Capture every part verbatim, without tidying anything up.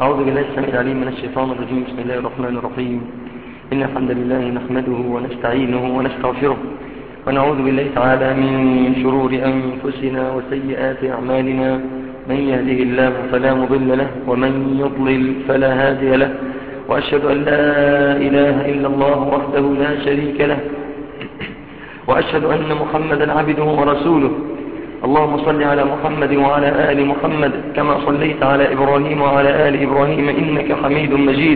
أعوذ بالله السميع العليم من الشيطان الرجيم. بسم الله الرحمن الرحيم. إن الحمد لله نحمده ونستعينه ونستغفره ونعوذ بالله تعالى من شرور أنفسنا وسيئات أعمالنا. من يهده الله فلا مضل له ومن يضلل فلا هادي له، وأشهد أن لا إله إلا الله وحده لا شريك له، وأشهد أن محمدا عبده ورسوله. اللهم صل على محمد وعلى آل محمد كما صليت على إبراهيم وعلى آل إبراهيم إنك حميد مجيد.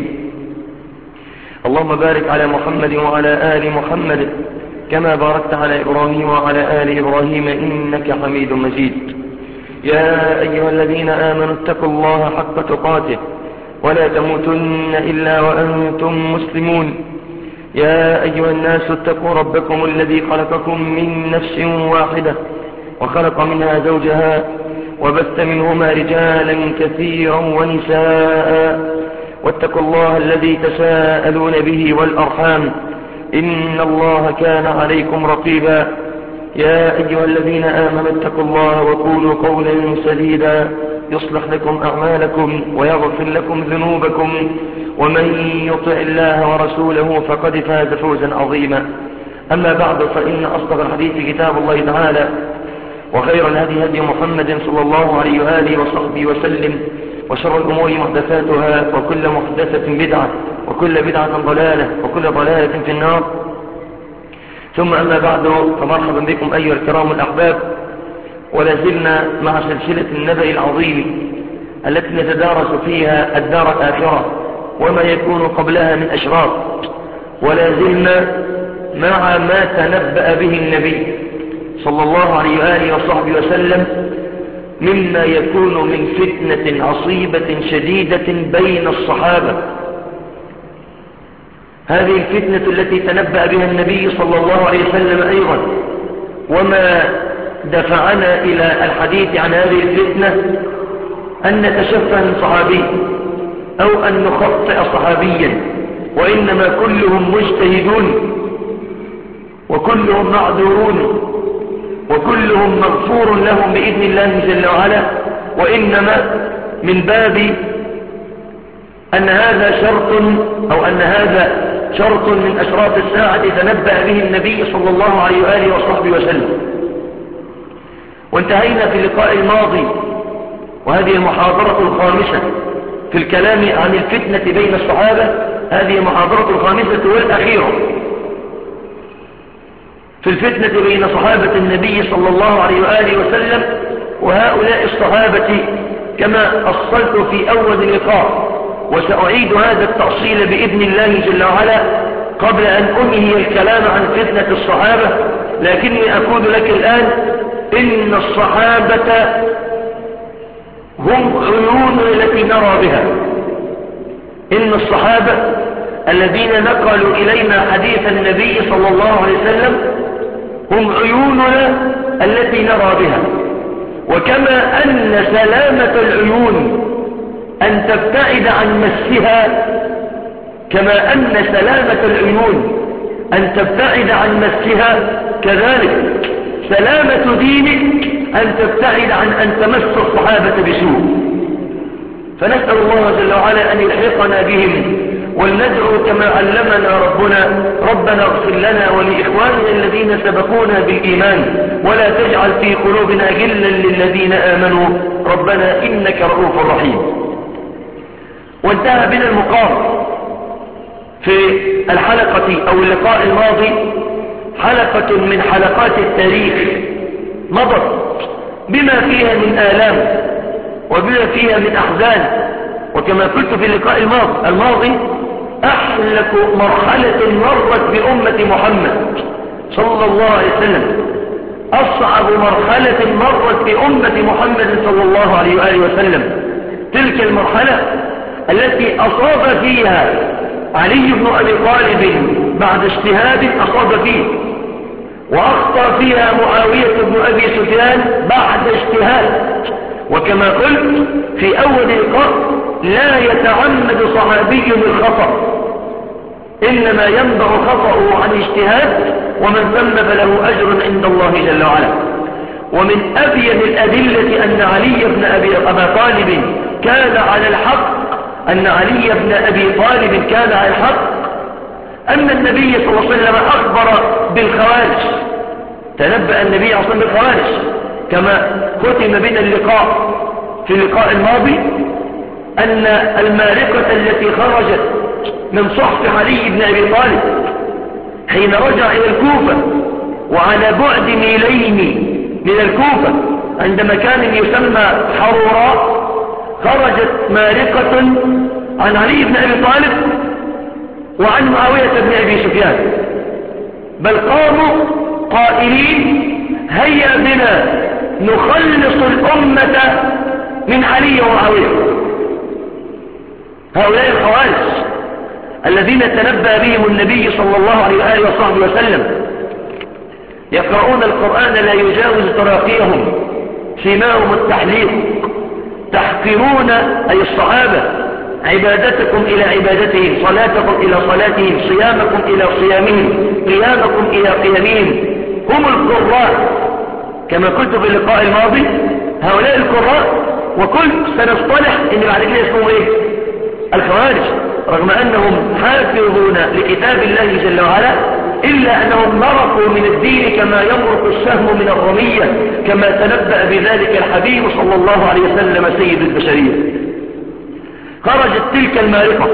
اللهم بارك على محمد وعلى آل محمد كما باركت على إبراهيم وعلى آل إبراهيم إنك حميد مجيد. يا أيها الذين آمنوا اتقوا الله حق تقاته ولا تموتن إلا وأنتم مسلمون. يا أيها الناس اتقوا ربكم الذي خلقكم من نفس واحدة وخلق منها زوجها وبث منهما رجالا كثيرا ونساء، واتقوا الله الذي تساءلون به والأرحام إن الله كان عليكم رقيبا. يا أيها الذين آمنوا اتقوا الله وقولوا قولا سديدا يصلح لكم أعمالكم ويغفر لكم ذنوبكم، ومن يطع الله ورسوله فقد فاز فوزا عظيما. أما بعد، فإن أصدق الحديث كتاب الله تعالى، وخير الهدي هدي محمد صلى الله عليه وآله وصحبه وسلم، وشر الأمور محدثاتها، وكل محدثة بدعة، وكل بدعة ضلالة، وكل ضلالة في النار. ثم أما بعد، فمرحبا بكم أيها الكرام الأحباب، ولا زلنا مع سلسلة النبأ العظيم التي نتدارس فيها الدار الآخرة وما يكون قبلها من أشراط، ولا زلنا مع ما تنبأ به النبي صلى الله عليه وآله وصحبه وسلم مما يكون من فتنة عصيبة شديدة بين الصحابة. هذه الفتنة التي تنبأ بها النبي صلى الله عليه وسلم أيضا، وما دفعنا إلى الحديث عن هذه الفتنة أن نتشفه من صحابي أو أن نخطئ صحابيا، وإنما كلهم مجتهدون وكلهم معذورون وكلهم مغفور لهم بإذن الله جل وعلا، وإنما من باب أن هذا شرط أو أن هذا شرط من أشراط الساعة تنبأ به النبي صلى الله عليه وآله وصحبه وسلم. وانتهينا في اللقاء الماضي، وهذه المحاضرة الخامسة في الكلام عن الفتنة بين الصحابة، هذه المحاضرة الخامسة والأخيرة في الفتنة بين صحابة النبي صلى الله عليه وآله وسلم. وهؤلاء الصحابة كما أصلت في أول اللقاء، وسأعيد هذا التأصيل بإذن الله جل وعلا قبل أن أنهي الكلام عن فتنة الصحابة، لكني أقول لك الآن إن الصحابة هم عيون التي نرى بها. إن الصحابة الذين نقلوا إلينا حديث النبي صلى الله عليه وسلم هم عيوننا التي نرى بها. وكما أن سلامة العيون أن تبتعد عن مسها، كما أن سلامة العيون أن تبتعد عن مسها، كذلك سلامة دينك أن تبتعد عن أن تمس الصحابة بسوء. فنسأل الله جل وعلا أن يلحقنا بهم، ولندعو كما علمنا ربنا: ربنا اغفر لنا ولإخواننا الذين سبقونا بالإيمان ولا تجعل في قلوبنا غلا للذين آمنوا ربنا إنك رؤوف رحيم. وانتهى بنا المقام في الحلقة أو اللقاء الماضي حلقة من حلقات التاريخ مضت بما فيها من آلام وبما فيها من أحزان. وكما قلت في اللقاء الماضي، أحلك مرحلة مرت بأمة محمد صلى الله عليه وسلم، أصعب مرحلة مرت بأمة محمد صلى الله عليه وآله وسلم، تلك المرحلة التي أصاب فيها علي بن أبي طالب بعد اجتهاد أصاب فيه، وأخطأ فيها معاوية بن أبي سفيان بعد اجتهاد. وكما قلت في أول لقاء، لا يتعمد صحابي الخطأ، إنما ينبع خطأه عن اجتهاد، ومن ثم فله أجر عند الله جل وعلا. ومن أبين الأدلة أن علي بن أبي طالب كان على الحق أن علي بن أبي طالب كان على الحق، أن النبي صلى الله عليه وسلم أخبر بالخوارج، تنبأ النبي صلى الله عليه وسلم بالخوارج كما ختم بنا اللقاء في اللقاء الماضي، أن المارقة التي خرجت من صحف علي بن أبي طالب حين رجع إلى الكوفة وعلى بعد ميلين من الكوفة عند مكان يسمى حروراء، خرجت مارقة عن علي بن أبي طالب وعن معاوية بن أبي سفيان، بل قاموا قائلين هيا بنا نخلص الأمة من علي ومعاوية. هؤلاء الخوارج الذين تنبأ بهم النبي صلى الله عليه وآله وصحبه وسلم يقرؤون القرآن لا يجاوز تراقيهم، سماهم التحليق، تحقرون أي الصحابة عبادتكم إلى عبادتهم، صلاتكم إلى صلاتهم، صيامكم إلى صيامهم، قيامكم إلى قيامهم. هم القراء كما قلت في اللقاء الماضي، هؤلاء القراء، وكل سنصطلح ان بعد كده اسمهم ايه؟ الخوارج، رغم انهم حافظون لكتاب الله جل وعلا الا انهم مرقوا من الدين كما يمرق السهم من الرمية، كما تنبأ بذلك الحبيب صلى الله عليه وسلم سيد البشرية. خرجت تلك المارقة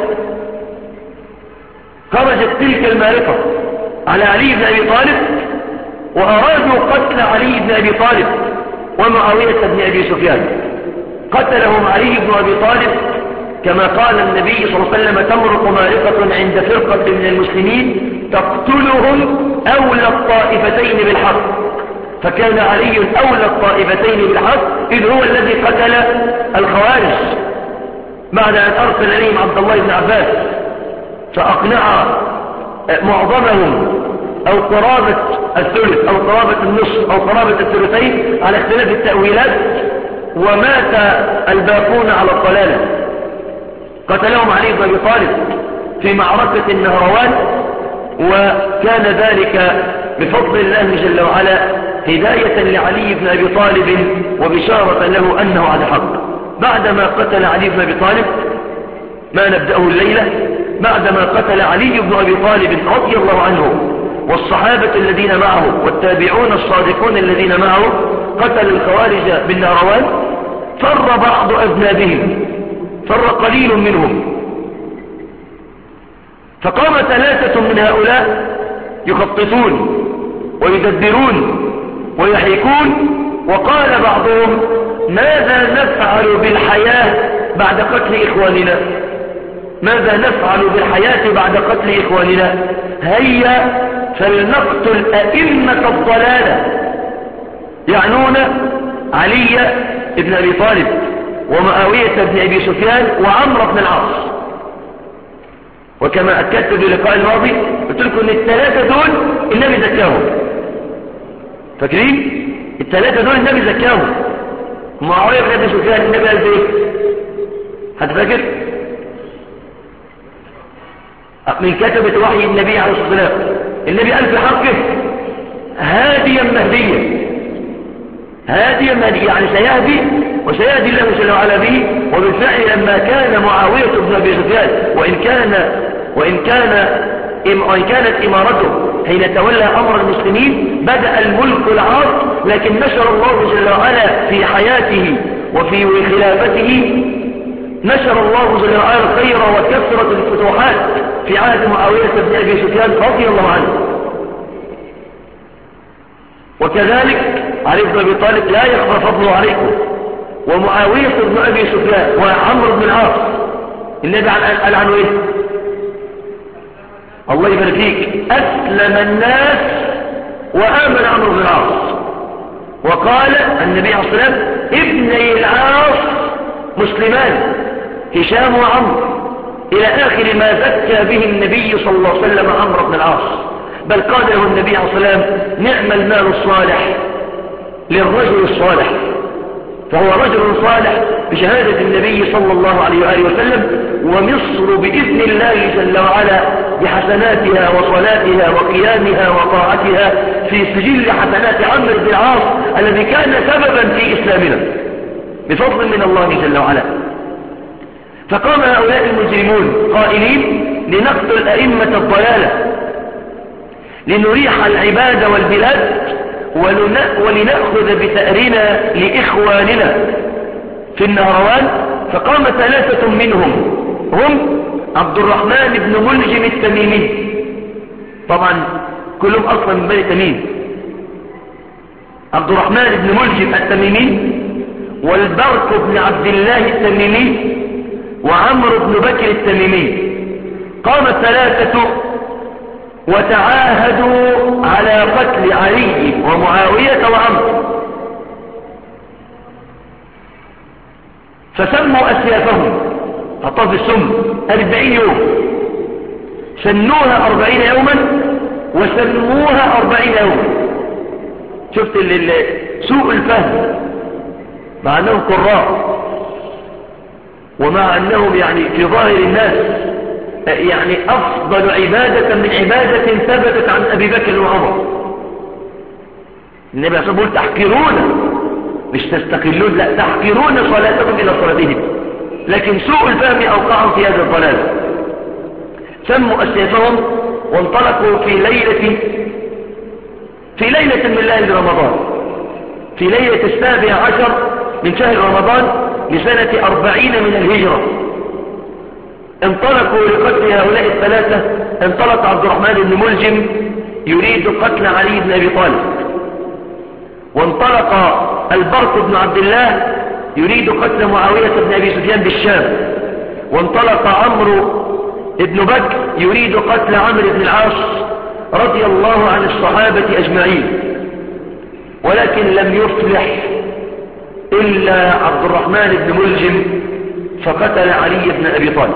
خرجت تلك المارقة على علي بن ابي طالب، وارادوا قتل علي بن ابي طالب ومعاوية بن ابي سفيان. قتلهم علي بن أبي طالب كما قال النبي صلى الله عليه وسلم تمرق مارقة عند فرقة من المسلمين تقتلهم أولى الطائفتين بالحق، فكان علي أولى الطائفتين بالحق إذ هو الذي قتل الخوارج بعد أن أرسل إليهم عبد الله بن عباس فأقنع معظمهم أو قرابة الثلث أو قرابة النصف أو قرابة الثلثين على اختلاف التأويلات، ومات الباقون على الضلالة. قتلهم علي بن أبي طالب في معركة النهروان، وكان ذلك بفضل الله جل وعلا هداية لعلي بن أبي طالب وبشارة له أنه على حق. بعدما قتل علي بن أبي طالب، ما نبدأه الليلة، بعدما قتل علي بن أبي طالب رضي الله عنه والصحابة الذين معه والتابعون الصادقون الذين معه، قتل الخوارج بالنهروان، فر بعض أذنابهم، فر قليل منهم، فقام ثلاثة من هؤلاء يخططون ويدبرون ويحيكون، وقال بعضهم ماذا نفعل بالحياة بعد قتل إخواننا؟ ماذا نفعل بالحياة بعد قتل إخواننا؟ هيا فلنقتل أئمة الضلالة، يعنون علي بن أبي طالب ومعاوية بن أبي سفيان وعمرو بن العاص. وكما أكدت في اللقاء الماضي قلت لكم ان الثلاثة دول النبي زكاهم، فاكرين؟ الثلاثة دول النبي زكاهم. معاوية بن أبي سفيان النبي قال ايه؟ هتفكر؟ من كتبة وحي النبي عليه الصلاة والسلام، النبي قال في حقه هاديا مهديا، هاديا مهديا يعني سيهدي وسيهدي الله جل وعلا به. وبالفعل لما كان معاوية بن أبي سفيان وإن كان وإن كان وإن كانت إمارته حين تولى أمر المسلمين بدأ الملك العاص، لكن نشر الله جل وعلا في حياته وفي خلافته، نشر الله جل وعلا الخير وكثرة الفتوحات في عهد معاوية بن أبي سفيان رضي الله عنه. وكذلك علي بن أبي طالب لا يخفى فضله عليكم، ومعاوية بن أبي سفيان وعمرو بن العاص النبي قال عنه ايه؟ الله يبارك فيك، أسلم الناس وآمن عمرو بن العاص. وقال النبي عليه الصلاة والسلام ابني العاص مسلمان، هشام وعمرو، إلى آخر ما زكى به النبي صلى الله عليه وسلم عمرو بن العاص. بل قال له النبي عليه الصلاة والسلام نعم المال الصالح للرجل الصالح، فهو رجل صالح بشهادة النبي صلى الله عليه وآله وسلم. ومصر بإذن الله جل وعلا بحسناتها وصلاتها وقيامها وطاعتها في سجل حسنات عمرو بن العاص الذي كان سببا في إسلامنا بفضل من الله جل وعلا. فقام هؤلاء المجرمون قائلين لنقتل أئمة الضلالة لنريح العباد والبلاد ولنأخذ بثأرنا لإخواننا في النهروان. فقام ثلاثة منهم هم عبد الرحمن بن ملجم التميمي، طبعا كلهم أصلا من بني تميم، عبد الرحمن بن ملجم التميمي والبرق بن عبد الله التميمي وعمرو بن بكر التميمي. قام الثلاثة وتعاهدوا على قتل علي ومعاوية وعمرو، فسموا أسيافهم حطوا السم أربعين يوم، سنوها أربعين يوما وسموها أربعين يوما. شفت سوء الفهم، مع أنهم قراء ومع أنهم يعني في ظاهر الناس يعني أفضل عبادة من عبادة ثبتت عن أبي بكر وعمر. النبي عليه الصلاة والسلام تحقرون، مش تستقلون، لا تحقرون صلاتكم إلى صلاتهم، لكن سوء الفهم أوقعهم في هذا الضلال. سموا أسيافهم وانطلقوا في ليلة في ليلة من ليالي رمضان، في ليلة السابع عشر من شهر رمضان لسنة أربعين من الهجرة. انطلقوا لقتل هؤلاء الثلاثة. انطلق عبد الرحمن بن ملجم يريد قتل علي بن أبي طالب، وانطلق البرق بن عبد الله يريد قتل معاوية بن أبي سفيان بالشام، وانطلق عمرو بن بكر يريد قتل عمرو بن العاص رضي الله عن الصحابة أجمعين، ولكن لم يفلح إلا عبد الرحمن بن ملجم فقتل علي بن أبي طالب.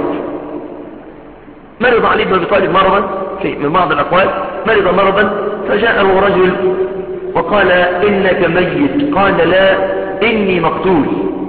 مرض علي بن أبي طالب مرضا، في من بعض الأقوال مرض مرضا، فجاءه رجل وقال إنك ميت، قال لا إني مقتول،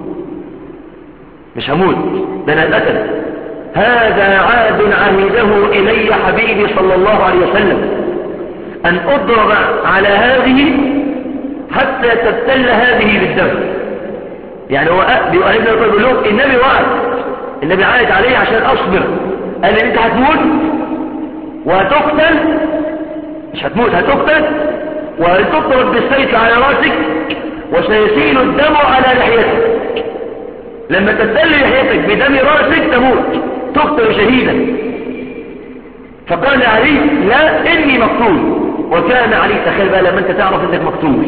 مش هموت، ده أنا أتقتل. هذا عاد عهده إلي حبيبي صلى الله عليه وسلم أن أضرب على هذه حتى تبتل هذه بالدم. يعني هو بيقول له النبي وعد، النبي عايد عليه عشان أصبر، قال لي انت هتموت وهتقتل، مش هتموت هتقتل، وهتضرب بالسيف على راسك وسيسيل الدم على لحيتك، لما تبتل لحيتك بدم راسك تموت، تقتل شهيدا. فقال علي لا إني مقتول، وكان علي، تخيل بقى لما انت تعرف انك مقتول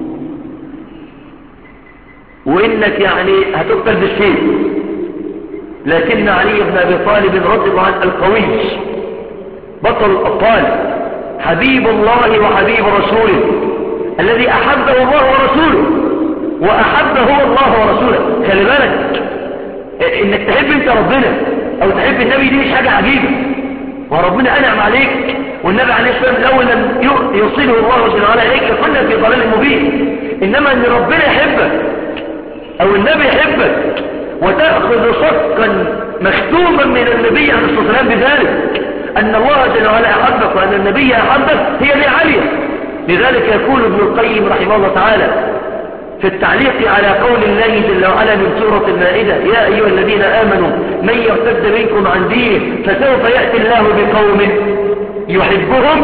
وانك يعني هتقتل بالسيف، لكن علي بن أبي طالب رضي الله عنه القوي بطل الأبطال حبيب الله وحبيب رسوله الذي أحبه الله ورسوله وأحبه الله ورسوله. خلي بالك انك تحب انت ربنا او تحب النبي دي مش حاجة عجيبة، وربنا أنعم عليك، والنبي عليه الصلاة والسلام الأول لم يوصله الله جل وعلا إليك كنا في ضلال مبين. إنما أن ربنا يحبك أو النبي يحبك وتأخذ صدقا مختوما من النبي عليه الصلاة والسلام بذلك أن الله جل وعلا أحبك وأن النبي أحبك، هي دي عالية. لذلك يقول ابن القيم رحمه الله تعالى في التعليق على قول الله جل وعلا من سورة المائدة: يا أيها الذين آمنوا من يرتد منكم عن دينه فسوف يأتي الله بقوم يحبهم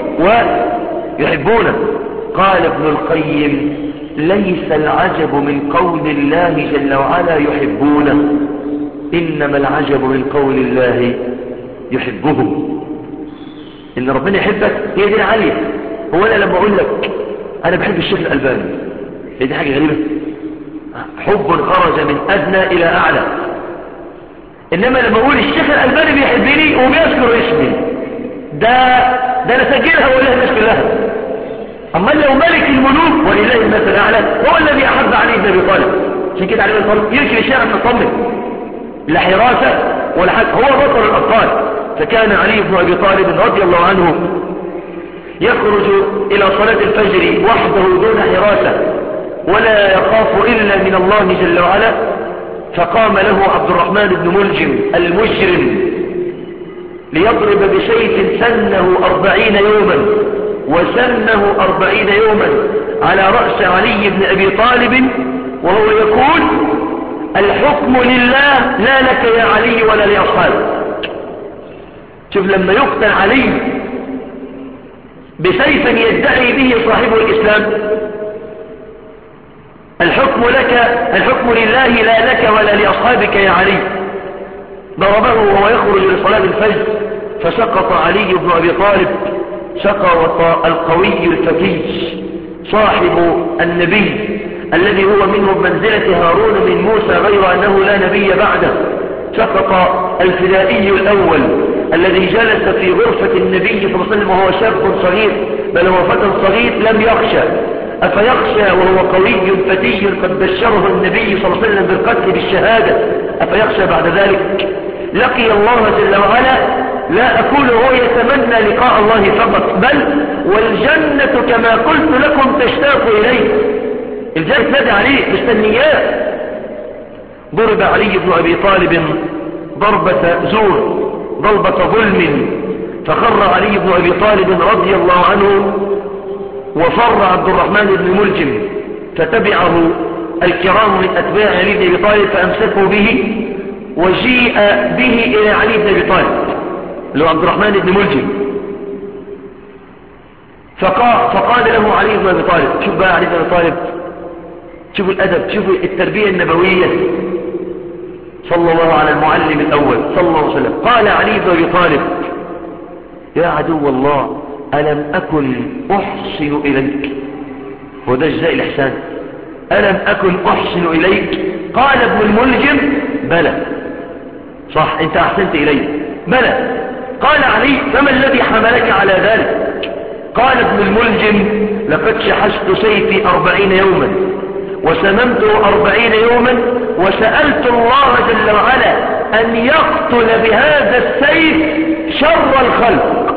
ويحبونه. قال ابن القيم: ليس العجب من قول الله جل وعلا يحبونه، إنما العجب من قول الله يحبهم. إن ربنا يحبك هي دي العالية. هو أنا لما أقول لك أنا بحب الشيخ الألباني، هي دي حاجة غريبة؟ حب خرج من أدنى إلى أعلى. إنما لما أقول الشيخ الألباني بيحبني وبيذكر اسمي، ده ده أنا سجلها ولا الناس كلها. أما لو ملك الملوك ولله المثل الأعلى هو الذي أحب علي بن أبي طالب، عشان كده علي بن أبي طالب يمشي الشارع مطمن، لا حراسة ولا حاجة، هو بطل الأبطال. فكان علي بن أبي طالب رضي الله عنه يخرج إلى صلاة الفجر وحده دون حراسة ولا يخاف إلا من الله جل وعلا. فقام له عبد الرحمن بن ملجم المجرم ليضرب بسيف سنه أربعين يوما وسنه أربعين يوما على رأس علي بن أبي طالب، وهو يقول: الحكم لله لا لك يا علي ولا لأصحابك. شوف لما يقتل علي بسيف يدعي به صاحب الإسلام، الحكم لك، الحكم لله لا لك ولا لأصحابك يا علي. ضربه وهو يخرج لصلاة الفجر فسقط علي بن أبي طالب سقط القوي الفتيش صاحب النبي الذي هو منه بمنزلة هارون من موسى غير أنه لا نبي بعده. سقط الفدائي الأول الذي جلس في غرفة النبي صلى الله عليه وسلم وهو شاب صغير، بل هو فتى صغير لم يخشى. أفيخشى وهو قوي فتي قد بشره النبي صلى الله عليه وسلم بالقتل بالشهادة، أفيخشى بعد ذلك؟ لقي الله جل وعلا، لا أقول هو يتمنى لقاء الله فقط، بل والجنة كما قلت لكم تشتاق إليه. الجنة تنادي عليه مستنياه. ضرب علي بن أبي طالب ضربة زور، ضربة ظلم، فخر علي بن أبي طالب رضي الله عنه وفر عبد الرحمن بن ملجم، فتبعه الكرام من أتباع علي بن أبي طالب فأمسكوا به وجيء به إلى علي بن أبي طالب اللي هو عبد الرحمن بن ملجم. فقال, فقال له علي بن أبي طالب، شوف بقى علي بن أبي طالب، شوفوا الأدب، شوفوا التربية النبوية، صلى الله على المعلم الأول صلى الله عليه وسلم. قال علي بن أبي طالب: يا عدو الله، ألم أكن أحسن إليك؟ وده جزاء الإحسان. ألم أكن أحسن إليك؟ قال ابن الملجم: بلى. صح، أنت أحسنت إلي. بلى. قال علي: فما الذي حملك على ذلك؟ قال ابن الملجم: لقد شحذت سيفي أربعين يوما وسممته أربعين يوما وسألت الله جل وعلا أن يقتل بهذا السيف شر الخلق.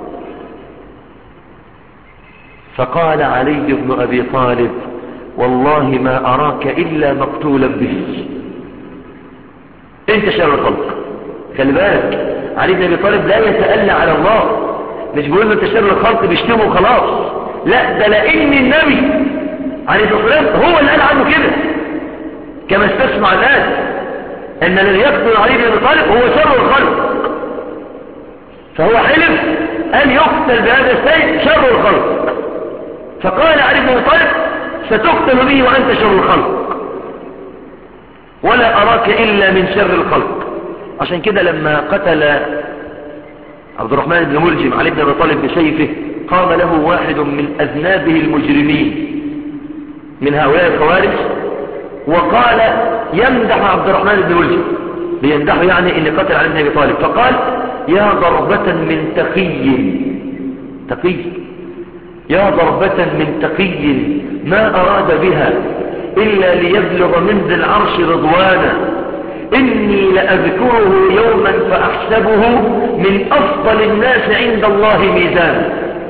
فقال علي بن أبي طالب: والله ما أراك إلا مقتولا به، انت شر الخلق. خلي بالك، علي بن أبي طالب لا يتألى على الله، مش بيقول له انت شر الخلق بيشتمه خلاص، لا، ده لأن النبي عليه الصلاة والسلام هو اللي قال عنه كده، كما استسمع الآن ان الذي يقتل علي بن أبي طالب هو شر الخلق، فهو حلف أن يقتل بهذا السيف شر الخلق. فقال علي بن أبي طالب: ستقتل به وأنت شر الخلق، ولا أراك إلا من شر الخلق. عشان كده لما قتل عبد الرحمن بن ملجم علي بن أبي طالب بسيفه، قام له واحد من أذنابه المجرمين من هؤلاء الخوارج وقال يمدح عبد الرحمن بن ملجم، بيمدحه يعني إن قتل علي بن أبي طالب، فقال: يا ضربة من تقي، تقي، يا ضربة من تقي ما أراد بها إلا ليبلغ من ذي العرش رضوانا، إني لأذكره يوما فأحسبه من أفضل الناس عند الله ميزانا.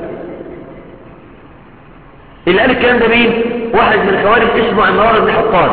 اللي قال الكلام ده مين؟ واحد من الخوارج اسمه عمران بن حطان،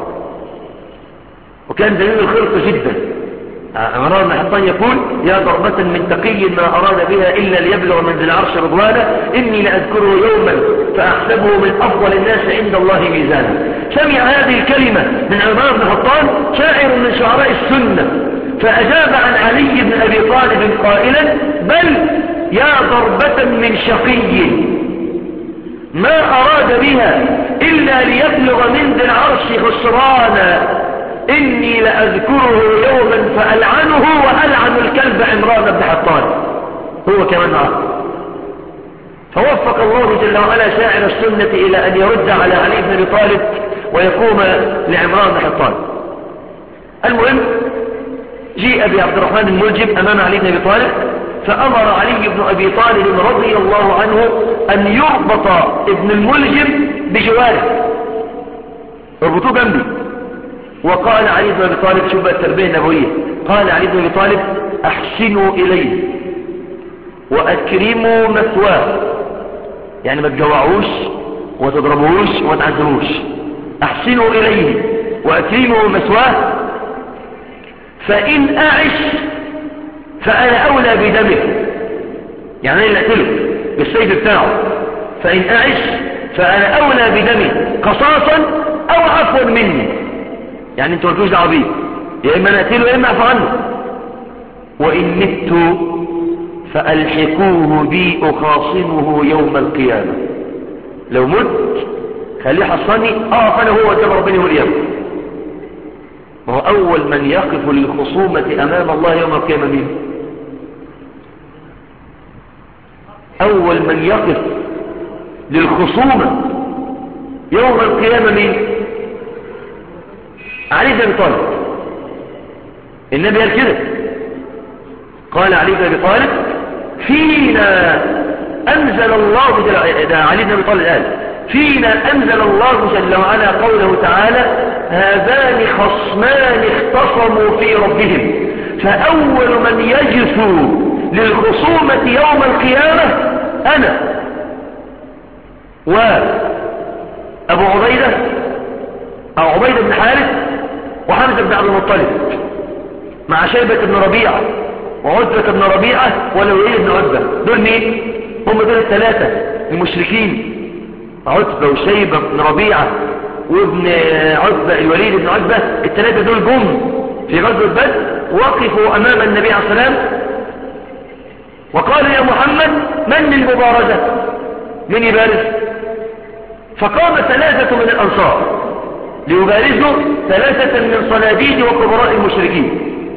وكان دليل الخلق جدا. عمران بن حطان يقول: يا ضربة من تقي ما أراد بها إلا ليبلغ من ذي العرش رضوانا، إني لأذكره يوما فأحسبه من أفضل الناس عند الله ميزانا. سمع هذه الكلمة من عمران بن حطان شاعر من شعراء السنة، فأجاب عن علي بن أبي طالب قائلا: بل يا ضربة من شقي ما أراد بها إلا ليبلغ من ذي العرش خسرانا، إني لأذكره يوما فألعنه وألعن الكلب عمران بن حطان. هو كمان معه. فوفق الله جل وعلا شاعر السنة إلى أن يرد على علي بن أبي طالب ويقوم لعمران بن حطان. المهم جيء بعبد الرحمن الملجم أمام علي بن أبي طالب، فأمر علي بن أبي طالب رضي الله عنه أن يربط ابن الملجم بجواره، اربطوه جنبي. وقال علي بن أبي طالب، شوف التربية النبوية، قال علي بن أبي طالب: أحسنوا إليه وأكرموا مثواه، يعني ما تجوعوش وتضربوش وما تعذبوش، أحسنوا إليه وأكرموا مثواه، فإن أعش فأنا أولى بدمه، يعني أنا اللي أقتله بالسيف بتاعه، فإن أعش فأنا أولى بدمه قصاصا أو عفوا مني، يعني انتوا مالكوش دعوه بيه، يا اما نقتله يا اما اعفو عنه. وان مت فالحقوه بي اخاصمه يوم القيامه، لو مت خليه حصاني اقف انا هو قدام ربنا يوم القيامه. ما هو اول من يقف للخصومه امام الله يوم القيامه مين؟ اول من يقف للخصومه يوم القيامه مين؟ علي بن ابي طالب. النبي قال كده، قال علي بن ابي طالب فينا انزل الله جل... ده علي بن ابي طالب قال فينا انزل الله جل وعلا قوله تعالى هذان خصمان اختصموا في ربهم فاول من يجثو للخصومه يوم القيامه انا وابو عبيده او عبيده بن حارث وحمزه بن عبد المطلب مع شيبه بن ربيعه وعتبة بن ربيعة والوليد بن عتبة. دول مين؟ هم دول الثلاثة المشركين، عتبة وشيبة بن ربيعة وابن عتبة الوليد بن عتبة. الثلاثة دول جم في غزوة بدر وقفوا أمام النبي عليه الصلاة والسلام وقالوا يا محمد من المبارزة؟ من يبارز؟ فقام ثلاثة من الأنصار ليبارزوا ثلاثة من صناديد وكبراء المشركين.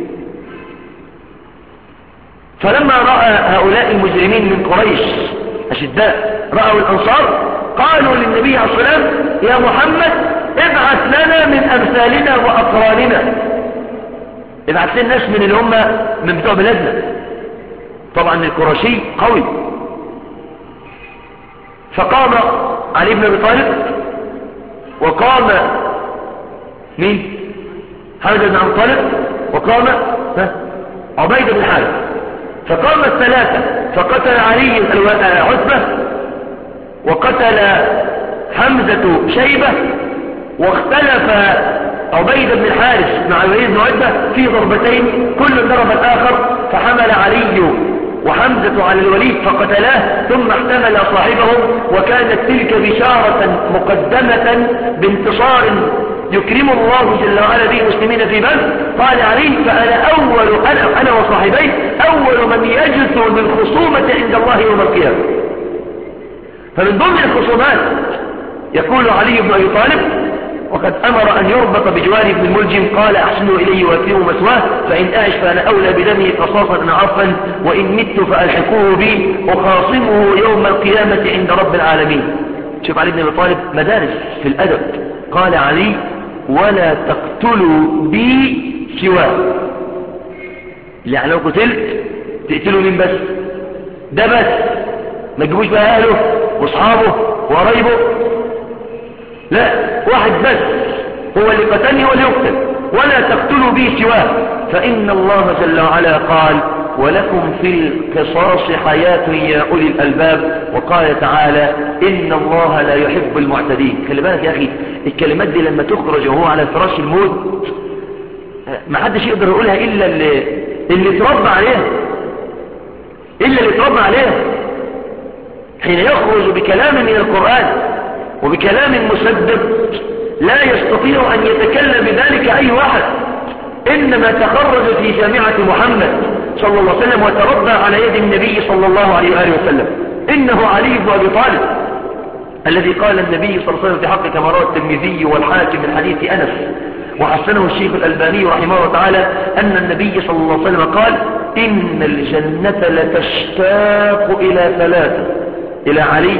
فلما رأى هؤلاء المجرمين من قريش أشداء رأوا الأنصار قالوا للنبي عليه الصلاة والسلام يا محمد ابعث لنا من أمثالنا وأقراننا، ابعث لنا ناس من اللي هم من بتوع بلادنا. طبعا القرشي قوي. فقام علي بن أبي طالب وقام مين؟ حمزة بن عبد طالب وقام عبيدة بن حارث. فقام الثلاثة فقتل علي عتبة وقتل حمزة شيبة، واختلف عبيدة بن الحارث مع الوليد بن عتبة في ضربتين كل ضرب الآخر، فحمل علي وحمزة على الوليد فقتلاه ثم احتمل صاحبهم، وكانت تلك بشارة مقدمة بانتصار يكرم الله جل وعلا به المسلمين في بدر. قال علي فأنا أول أنا, أنا وصاحبي أول من يجثو بالخصومة عند الله يوم القيامة. فمن ضمن الخصومات يقول علي بن أبي طالب وقد أمر أن يربط بجوار ابن الملجم قال أحسنوا إليه وأكرموا مثواه فإن أعش فأنا أولى بدمه قصاصا أنا عفوا وإن مت فألحقوه بي أخاصمه يوم القيامة عند رب العالمين. شوف علي بن أبي طالب مدارس في الأدب. قال علي ولا تقتلوا بي سواه، يعني لو قتلت تقتلوا مين بس؟ ده بس، ما تجيبوش بقى أهله واصحابه وقرايبه، لا، واحد بس هو اللي قتلني هو اللي يقتل. ولا تقتلوا بي سواه فإن الله جل وعلا قال ولكم في القصاص حياة يا أولي الألباب. وقال تعالى إن الله لا يحب المعتدين. خلي بالك يا أخي الكلمات دي لما تخرج وهو على فراش الموت ما حدش يقدر يقولها إلا اللي, اللي تربى عليها، إلا اللي تربى عليها. حين يخرج بكلام من القرآن وبكلام مسدد لا يستطيع أن يتكلم بذلك أي واحد، إنما تخرج في جامعة محمد صلى الله عليه وسلم وتربى على يد النبي صلى الله عليه وآله وسلم. إنه علي بن أبي طالب الذي قال النبي صلى الله عليه وسلم في حق كما روى الترمذي والحاكم من حديث أنس وحسنه الشيخ الألباني رحمه الله تعالى أن النبي صلى الله عليه وسلم قال إن الجنة لتشتاق إلى ثلاثة، إلى علي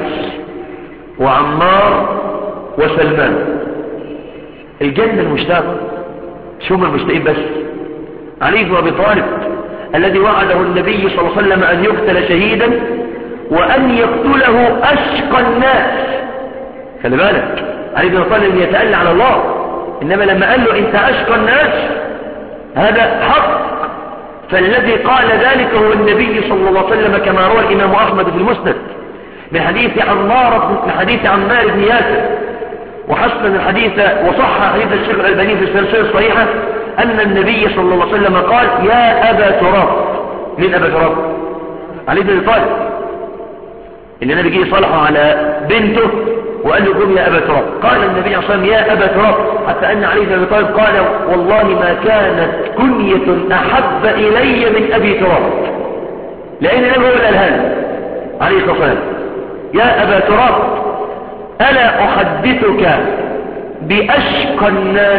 وعمار وسلمان. الجنة المشتاقة شو من المشتاقين بس؟ علي بن أبي طالب الذي وعده النبي صلى الله عليه وسلم أن يقتل شهيدا وأن يقتله أشقى الناس. خلي بالك علي بن أبي طالب يتألى على الله، إنما لما قال له أنت أشقى الناس هذا حق. فالذي قال ذلك هو النبي صلى الله عليه وسلم كما روى الإمام أحمد في المسند من حديث عمار من حديث عمار بن ياسر، وحسن الحديث وصح حديث الشيخ الألباني في السلسلة الصحيحة أن النبي صلى الله عليه وسلم قال يا أبا تراب. من أبا تراب؟ علي بن أبي طالب اللي النبي جه يصالحه على بنته وقال له قم يا أبا تراب. قال النبي صلى الله عليه وسلم يا أبا تراب، حتى أن علي بن أبي طالب قال والله ما كانت كنية أحب إلي من أبي تراب، لأن النبي هو الألهان عليه الصلاة والسلام. يا أبا تراب ألا أحدثك بأشقى الناس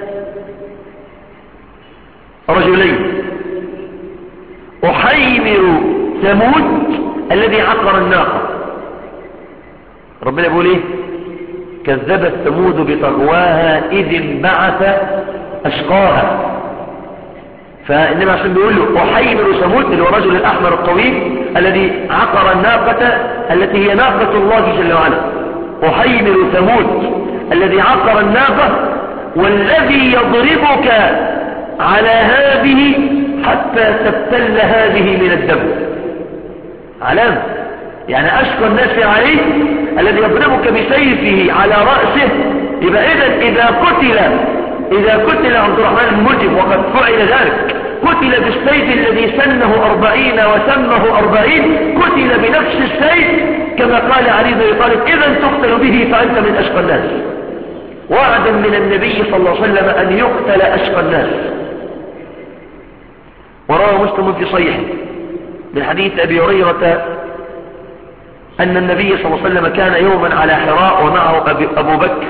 رجلين، أحيمر ثمود الذي عقر الناقة. ربنا يقول ايه؟ كذبت ثمود بطغواها إذ انبعث أشقاها. فإنما عشان بيقول له أحيمر ثمود اللي هو الرجل الأحمر الطويل الذي عقر الناقة التي هي ناقة الله جل وعلا. أحيمر ثمود الذي عقر الناقة والذي يضربك على هذه حتى تبتل هذه من الدم. علامة يعني أشقى الناس عليه الذي يضربك بسيفه على رأسه. يبقى إذن إذا قتل إذا قتل عبد الرحمن الملجم وقد فعل ذلك، قتل بالسيف الذي سنه أربعين وسمه أربعين، قتل بنفس السيف كما قال علي بن أبي طالب إذن تقتل به فأنت من أشقى الناس. وعدا من النبي صلى الله عليه وسلم أن يقتل أشقى الناس. وروى مسلم في صحيحه من حديث أبي هريرة أن النبي صلى الله عليه وسلم كان يوما على حراء ومعه أبو بكر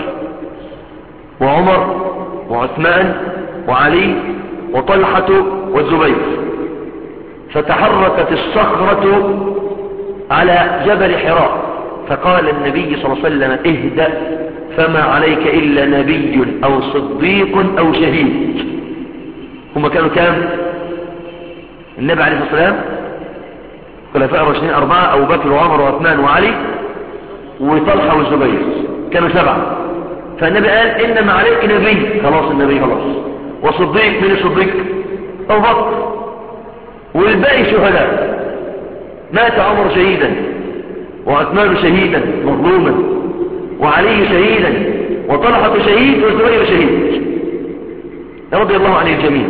وعمر وعثمان وعلي وطلحة والزبير، فتحركت الصخرة على جبل حراء، فقال النبي صلى الله عليه وسلم اهدأ فما عليك إلا نبي أو صديق أو شهيد. هم كانوا كام؟ النبي عليه الصلاة والسلام خلفاء الراشدين أربعة، أبو بكر وعمر وعثمان وعلي وطلحة والزبير، كانوا سبعة. فالنبي قال إنما عليك نبي، خلاص النبي خلاص، وصديق. من الصديق؟ أبو بكر، والباقي شهداء. مات عمر شهيدا وعثمان شهيدا مظلوما وعلي شهيدا وطلحة شهيد والزبير شهيد رضي الله عن الجميع.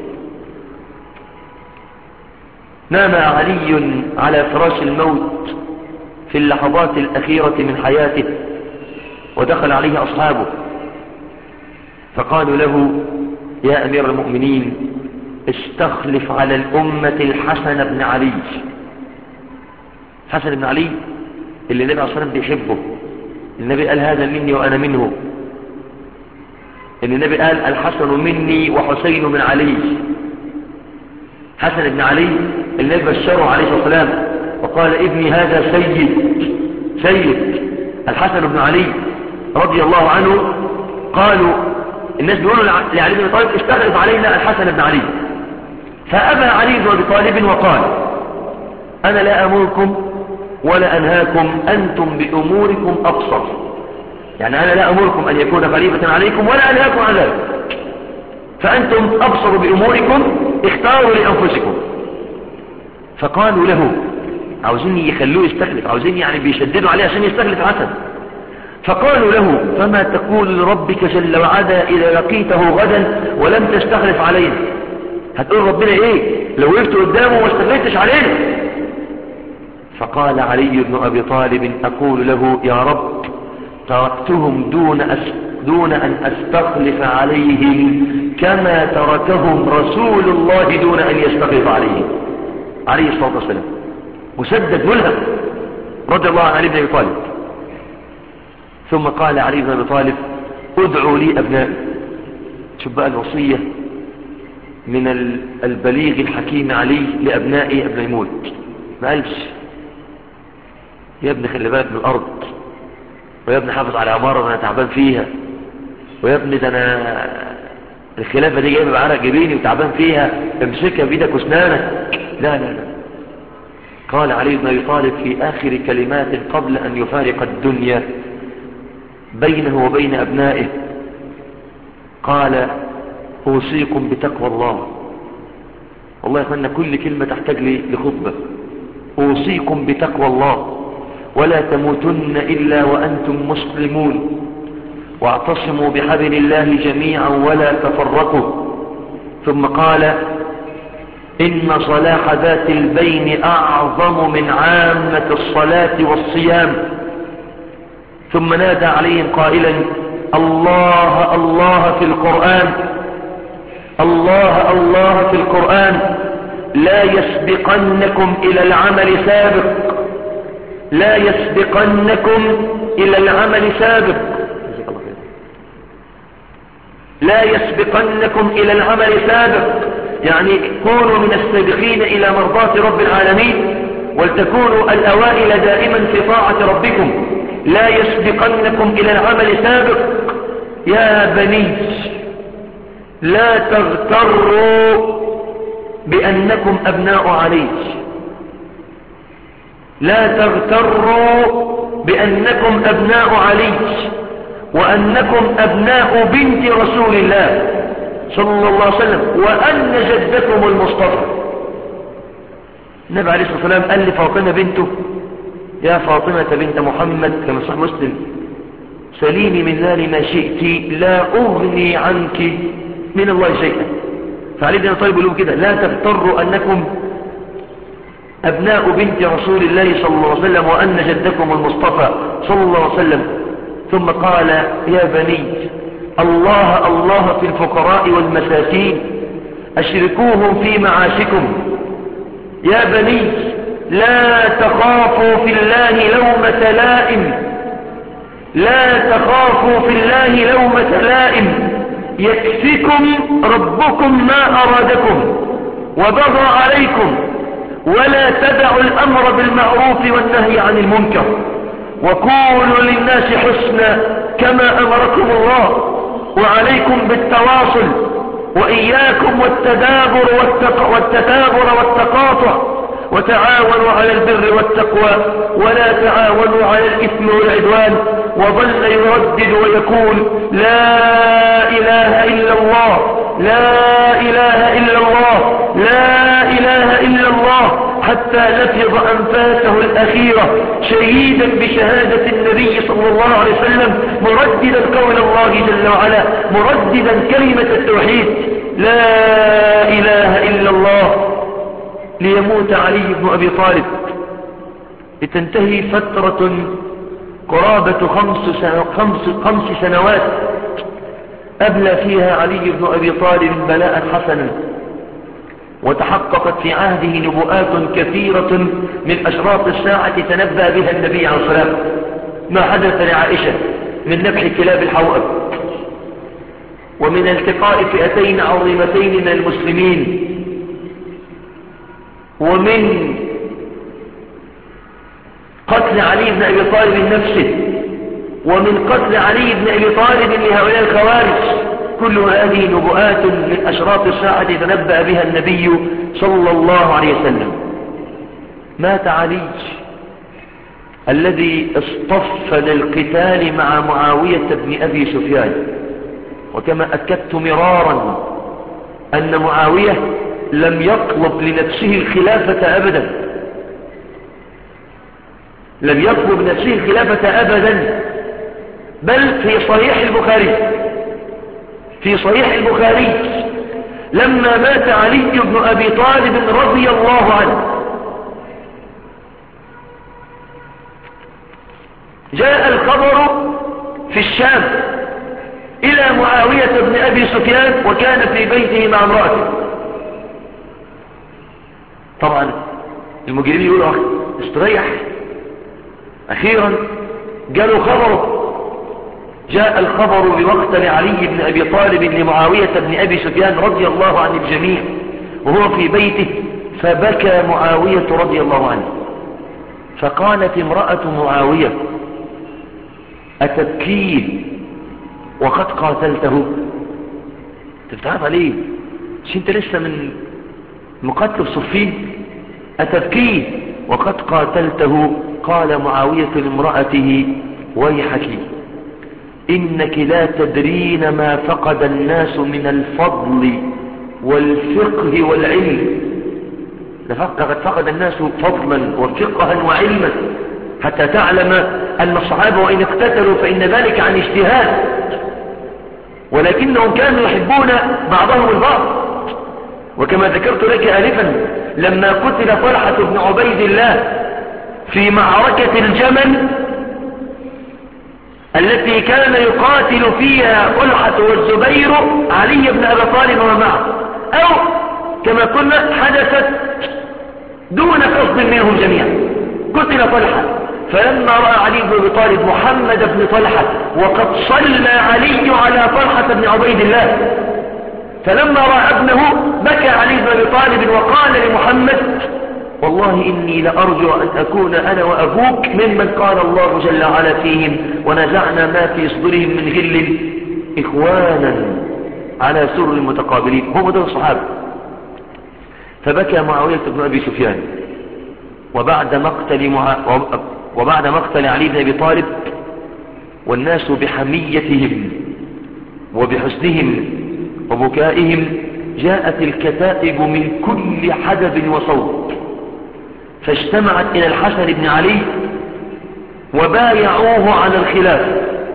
نام علي على فراش الموت في اللحظات الأخيرة من حياته، ودخل عليه أصحابه فقالوا له يا أمير المؤمنين استخلف على الأمة الحسن بن علي. حسن بن علي اللي النبي عليه الصلاة والسلام بيحبه، النبي قال هذا مني وأنا منه، إن النبي قال الحسن مني وحسين من علي. حسن بن علي النبي بشره عليه الصلاة والسلام وقال ابني هذا سيد سيد الحسن بن علي رضي الله عنه. قالوا الناس بيقولوا لعلي بن طالب استخلف علينا الحسن بن علي، فأبى علي بن أبي طالب وقال أنا لا أمركم ولا أنهاكم، أنتم بأموركم أبصر. يعني أنا لا أمركم أن يكون خليفة عليكم ولا أنهاكم عن ذلك، فأنتم أبصر بأموركم، اختاروا لأنفسكم. فقالوا له عاوزين يخلوه يستخلف، عاوزين يعني بيشددوا عليه عشان يستخلف حسن. فقالوا له فما تقول لربك جل وعلا إذا لقيته غدا ولم تستخلف علينا؟ هتقول ربنا ايه لو وقفت قدامه وما استخلفتش علينا؟ فقال علي بن أبي طالب أقول له يا رب تركتهم دون, أس دون أن أستخلف عليهم كما تركهم رسول الله دون أن يستخلف عليهم عليه الصلاة والسلام. مسدد ملهم رضي الله عن علي بن أبي طالب. ثم قال علي بن أبي طالب ادعوا لي أبنائي. شوف بقى الوصية من البليغ الحكيم علي لأبنائي قبل يموت. ما قالش يا ابني خلي بالك من الأرض، ويا ابني حافظ على عمارة أنا تعبان فيها، ويا ابني ده أنا الخلافة دي جايبة بعرق جبيني وتعبان فيها، امسكها بيدك واسنانك. لا لا لا. قال علي بن أبي طالب في آخر كلمات قبل أن يفارق الدنيا بينه وبين أبنائه قال أوصيكم بتقوى الله. والله يا أخوانا كل كلمة تحتاج لخطبة. أوصيكم بتقوى الله ولا تموتن إلا وأنتم مسلمون، واعتصموا بحبل الله جميعا ولا تفرقوا. ثم قال إن صلاح ذات البين أعظم من عامة الصلاة والصيام. ثم نادى عليهم قائلا الله الله في القرآن، الله الله في القرآن، لا يسبقنكم إلى العمل سابق، لا يسبقنكم إلى العمل سابق، لا يسبقنكم إلى العمل سابق، يعني كونوا من السابقين إلى مرضاة رب العالمين، ولتكونوا الأوائل دائما في طاعة ربكم. لا يسبقنكم إلى العمل سابق. يا بني لا تغتروا بأنكم أبناء علي، لا تغتروا بأنكم أبناء علي وأنكم أبناء بنت رسول الله صلى الله عليه وسلم، وأن جدكم المصطفى. النبي عليه الصلاة والسلام قال لفاطمة بنته يا فاطمة بنت محمد كما صح مسلم سليني من مال ما شئت لا أغني عنك من الله شيئا. فعلي بن طيب يقولون كده لا تغتروا أنكم أبناء بنت رسول الله صلى الله عليه وسلم وأن جدكم المصطفى صلى الله عليه وسلم. ثم قال يا بني الله الله في الفقراء والمساكين أشركوهم في معاشكم. يا بني لا تخافوا في الله لومة لائم، لا تخافوا في الله لومة لائم، يكفيكم ربكم ما أرادكم وبغى عليكم، ولا تدعوا الأمر بالمعروف والنهي عن المنكر، وقولوا للناس حسنا كما أمركم الله، وعليكم بالتواصل، وإياكم والتدابر والتتابر والتقاطع، وتعاونوا على البر والتقوى ولا تعاونوا على الإثم والعدوان. وظل يردد ويقول لا إله إلا الله، لا إله إلا الله، لا إله إلا الله، حتى نفض أنفاسه الأخيرة شهيدا بشهادة النبي صلى الله عليه وسلم، مرددا قول الله جل وعلا، مرددا كلمة التوحيد لا إله إلا الله، ليموت علي بن أبي طالب، لتنتهي فترة قرابة خمس, خمس, خمس سنوات أبلى فيها علي بن أبي طالب بلاء حسنا، وتحققت في عهده نبوءات كثيرة من أشراط الساعة تنبأ بها النبي عليه الصلاة والسلام. ما حدث لعائشة من نبح كلاب الحوأب، ومن التقاء فئتين عظيمتين من المسلمين، ومن قتل علي بن أبي طالب نفسه، ومن قتل علي بن أبي طالب لهؤلاء الخوارج. كل هذه نبوءات من أشراط الساعة تنبأ بها النبي صلى الله عليه وسلم. مات علي الذي اصطف للقتال مع معاوية بن أبي سفيان، وكما أكدت مرارا أن معاوية لم يطلب لنفسه الخلافة أبدا، لم يطلب لنفسه الخلافة أبدا، بل في صحيح البخاري في صحيح البخاري لما مات علي بن أبي طالب رضي الله عنه جاء الخبر في الشام إلى معاوية بن أبي سفيان، وكان في بيته مع امرأته. طبعا المجرمين يقولوا استريح، أخيرا جاءوا خبر، جاء الخبر بمقتل علي بن أبي طالب لمعاوية بن أبي سفيان رضي الله عن الجميع وهو في بيته، فبكى معاوية رضي الله عنه. فقالت امرأة معاوية أتبكيه وقد قاتلته؟ تفتعب عليه، مش انت لسه من مقتل الصفين؟ أتبكيه وقد قاتلته؟ قال معاوية لامرأته ويحك إنك لا تدرين ما فقد الناس من الفضل والفقه والعلم. لقد فقد الناس فضلا وفقها وعلما، حتى تعلم أن الصحابة وإن اقتتلوا فإن ذلك عن اجتهاد، ولكنهم كانوا يحبون بعضهم البعض. وكما ذكرت لك آلفا لما قتل طلحة بن عبيد الله في معركة الجمل، التي كان يقاتل فيها طلحة والزبير علي بن أبي طالب ومعه، أو كما قلنا حدثت دون قصد منهم جميعا. قتل طلحة، فلما رأى علي بن أبي طالب محمد بن طلحة وقد صلى علي على طلحة بن عبيد الله، فلما رأى ابنه بكى علي بن أبي طالب وقال لمحمد: والله إني لأرجو أن أكون أنا وأبوك ممن قال الله جل وعلا فيهم: ونزعنا ما في صدورهم من غل إخوانا على سر متقابلين. هم دول الصحابة. فبكى معاوية بن أبي سفيان، وبعد مقتل, مع... وبعد مقتل علي بن أبي طالب والناس بحميتهم وبحسنهم وبكائهم جاءت الكتائب من كل حدب وصوت، فاجتمعت إلى الحسن بن علي وبايعوه على الخلافة،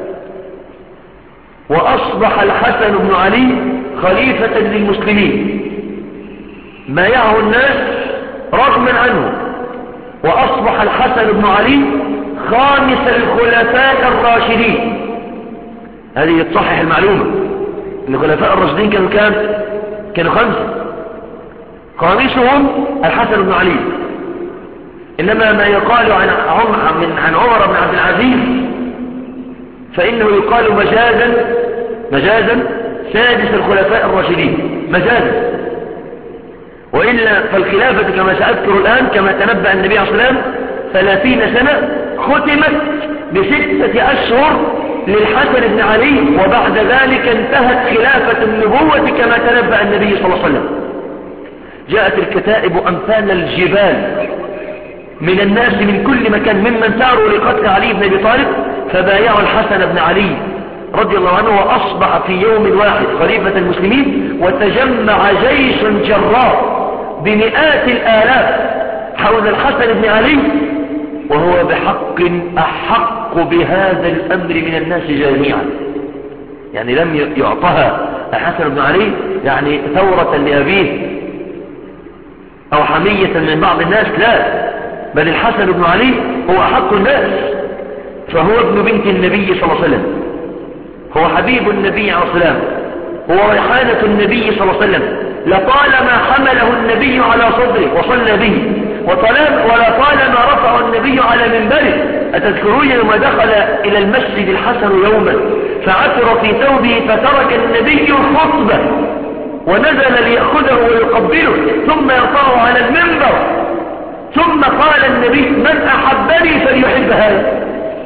وأصبح الحسن بن علي خليفة للمسلمين، بايعه الناس رغما عنه، وأصبح الحسن بن علي خامس الخلفاء الراشدين. هذه تصحح المعلومة ان الخلفاء الراشدين كانوا كام؟ كانوا خمسة، خامسهم الحسن بن علي. إنما ما يقال عن عمر, عن عمر بن عبد العزيز فإنه يقال مجازا مجازا سادس الخلفاء الراشدين مجازا، وإلا فالخلافة كما سأذكر الآن كما تنبأ النبي عليه الصلاة والسلام ثلاثين سنة ختمت بستة أشهر للحسن بن علي، وبعد ذلك انتهت خلافة النبوة كما تنبأ النبي صلى الله عليه وسلم. جاءت الكتائب أمثال الجبال من الناس من كل مكان ممن ساروا لقتل علي بن أبي طالب، فبايعوا الحسن بن علي رضي الله عنه، وأصبح في يوم واحد خليفة المسلمين، وتجمع جيش جراء بمئات الآلاف حول الحسن بن علي، وهو بحق أحق بهذا الأمر من الناس جميعا. يعني لم يعطها الحسن بن علي يعني ثورة لأبيه أو حمية من بعض الناس، لا، بل الحسن بن علي هو أحق الناس، فهو ابن بنت النبي صلى الله عليه وسلم، هو حبيب النبي عليه الصلاة والسلام، هو ريحانة النبي صلى الله عليه وسلم. لطالما حمله النبي على صدره وصلى به، ولطالما رفع النبي على منبره. أتذكرون لما دخل إلى المسجد الحسن يوما فعثر في ثوبه فترك النبي الخطبة ونزل ليأخذه ويقبله ثم يرفعه على المنبر، ثم قال النبي: من أحبني فليحب هذا.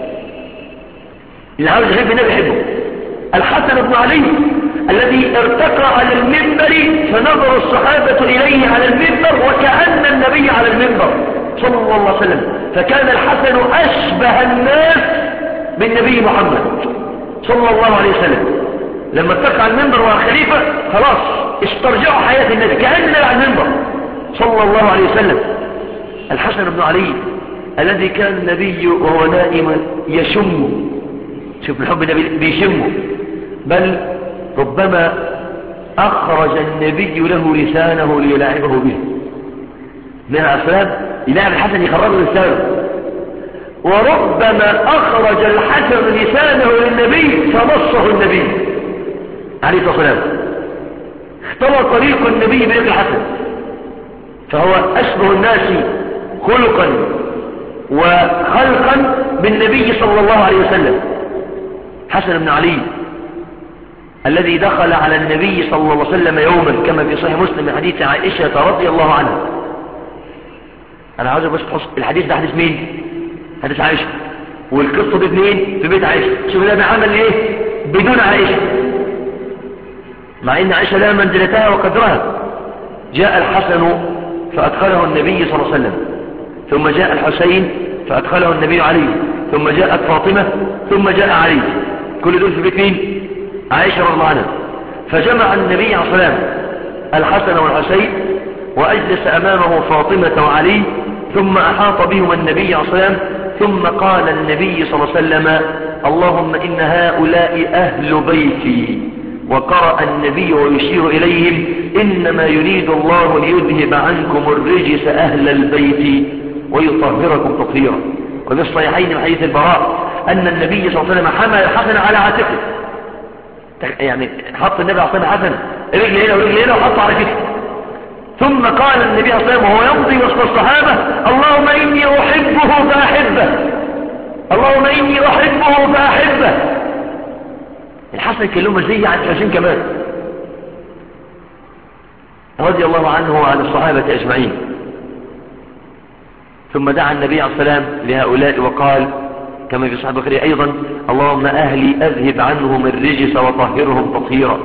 اللي عاوز يحب النبي يحبه. الحسن بن علي الذي ارتقى على المنبر فنظر الصحابة إليه على المنبر وكأن النبي على المنبر صلى الله عليه وسلم، فكان الحسن أشبه الناس بالنبي محمد صلى الله عليه وسلم. لما ارتقى على المنبر وهو خليفة خلاص استرجعوا حياة النبي كأن النبي على المنبر صلى الله عليه وسلم. الحسن بن علي الذي كان النبي وهو نائما يشمه، شوف الحب النبي بيشمه، بل ربما أخرج النبي له لسانه ليلاعبه به من الأسلام، يلاعب الحسن يخرجه لسانه، وربما أخرج الحسن لسانه للنبي فمصه النبي عليه الصلاة والسلام. اختلط طريق النبي بريق الحسن، فهو أشبه الناس خلقا وخلقا بالنبي صلى الله عليه وسلم. حسن بن علي الذي دخل على النبي صلى الله عليه وسلم يوما كما في صحيح مسلم من حديث عائشة رضي الله عنها. أنا عاوز بس تحص الحديث ده حديث مين؟ حديث عائشة، والقصة دي منين؟ في بيت عائشة. شوف ده عمل ايه بدون عائشة، مع ان عائشة لها منزلتها وقدرها. جاء الحسن فأدخله النبي صلى الله عليه وسلم، ثم جاء الحسين فأدخله النبي عليه، ثم جاءت فاطمة، ثم جاء علي، كل دول في بيت مين؟ عائشة رضي الله عنها. فجمع النبي عليه الصلاة والسلام الحسن والحسين وأجلس أمامه فاطمة وعلي، ثم أحاط بهم النبي عليه الصلاة والسلام، ثم قال النبي صلى الله عليه وسلم: اللهم إن هؤلاء أهل بيتي. وقرأ النبي ويشير إليهم: إنما يريد الله ليذهب عنكم الرجس أهل البيت ويطهركم تطهيرا. وفي الصحيحين من حديث البراء أن النبي صلى الله عليه وسلم حمل الحسن على عاتقه، يعني حط النبي عليه الصلاة والسلام رجل هنا ورجل هنا وحط على كتفه، ثم قال النبي صلى الله عليه وسلم وهو يمضي وسط الصحابة اللهم إني أحبه فأحبه، اللهم إني أحبه فأحبه. الحسن كان له مزية عن الحسين كمان رضي الله عنه وعن الصحابة أجمعين. ثم دعا النبي عليه الصلاة والسلام لهؤلاء وقال كما في صحيح البخاري أيضا اللهم أهلي أذهب عنهم الرجس وطهرهم تطهيرا،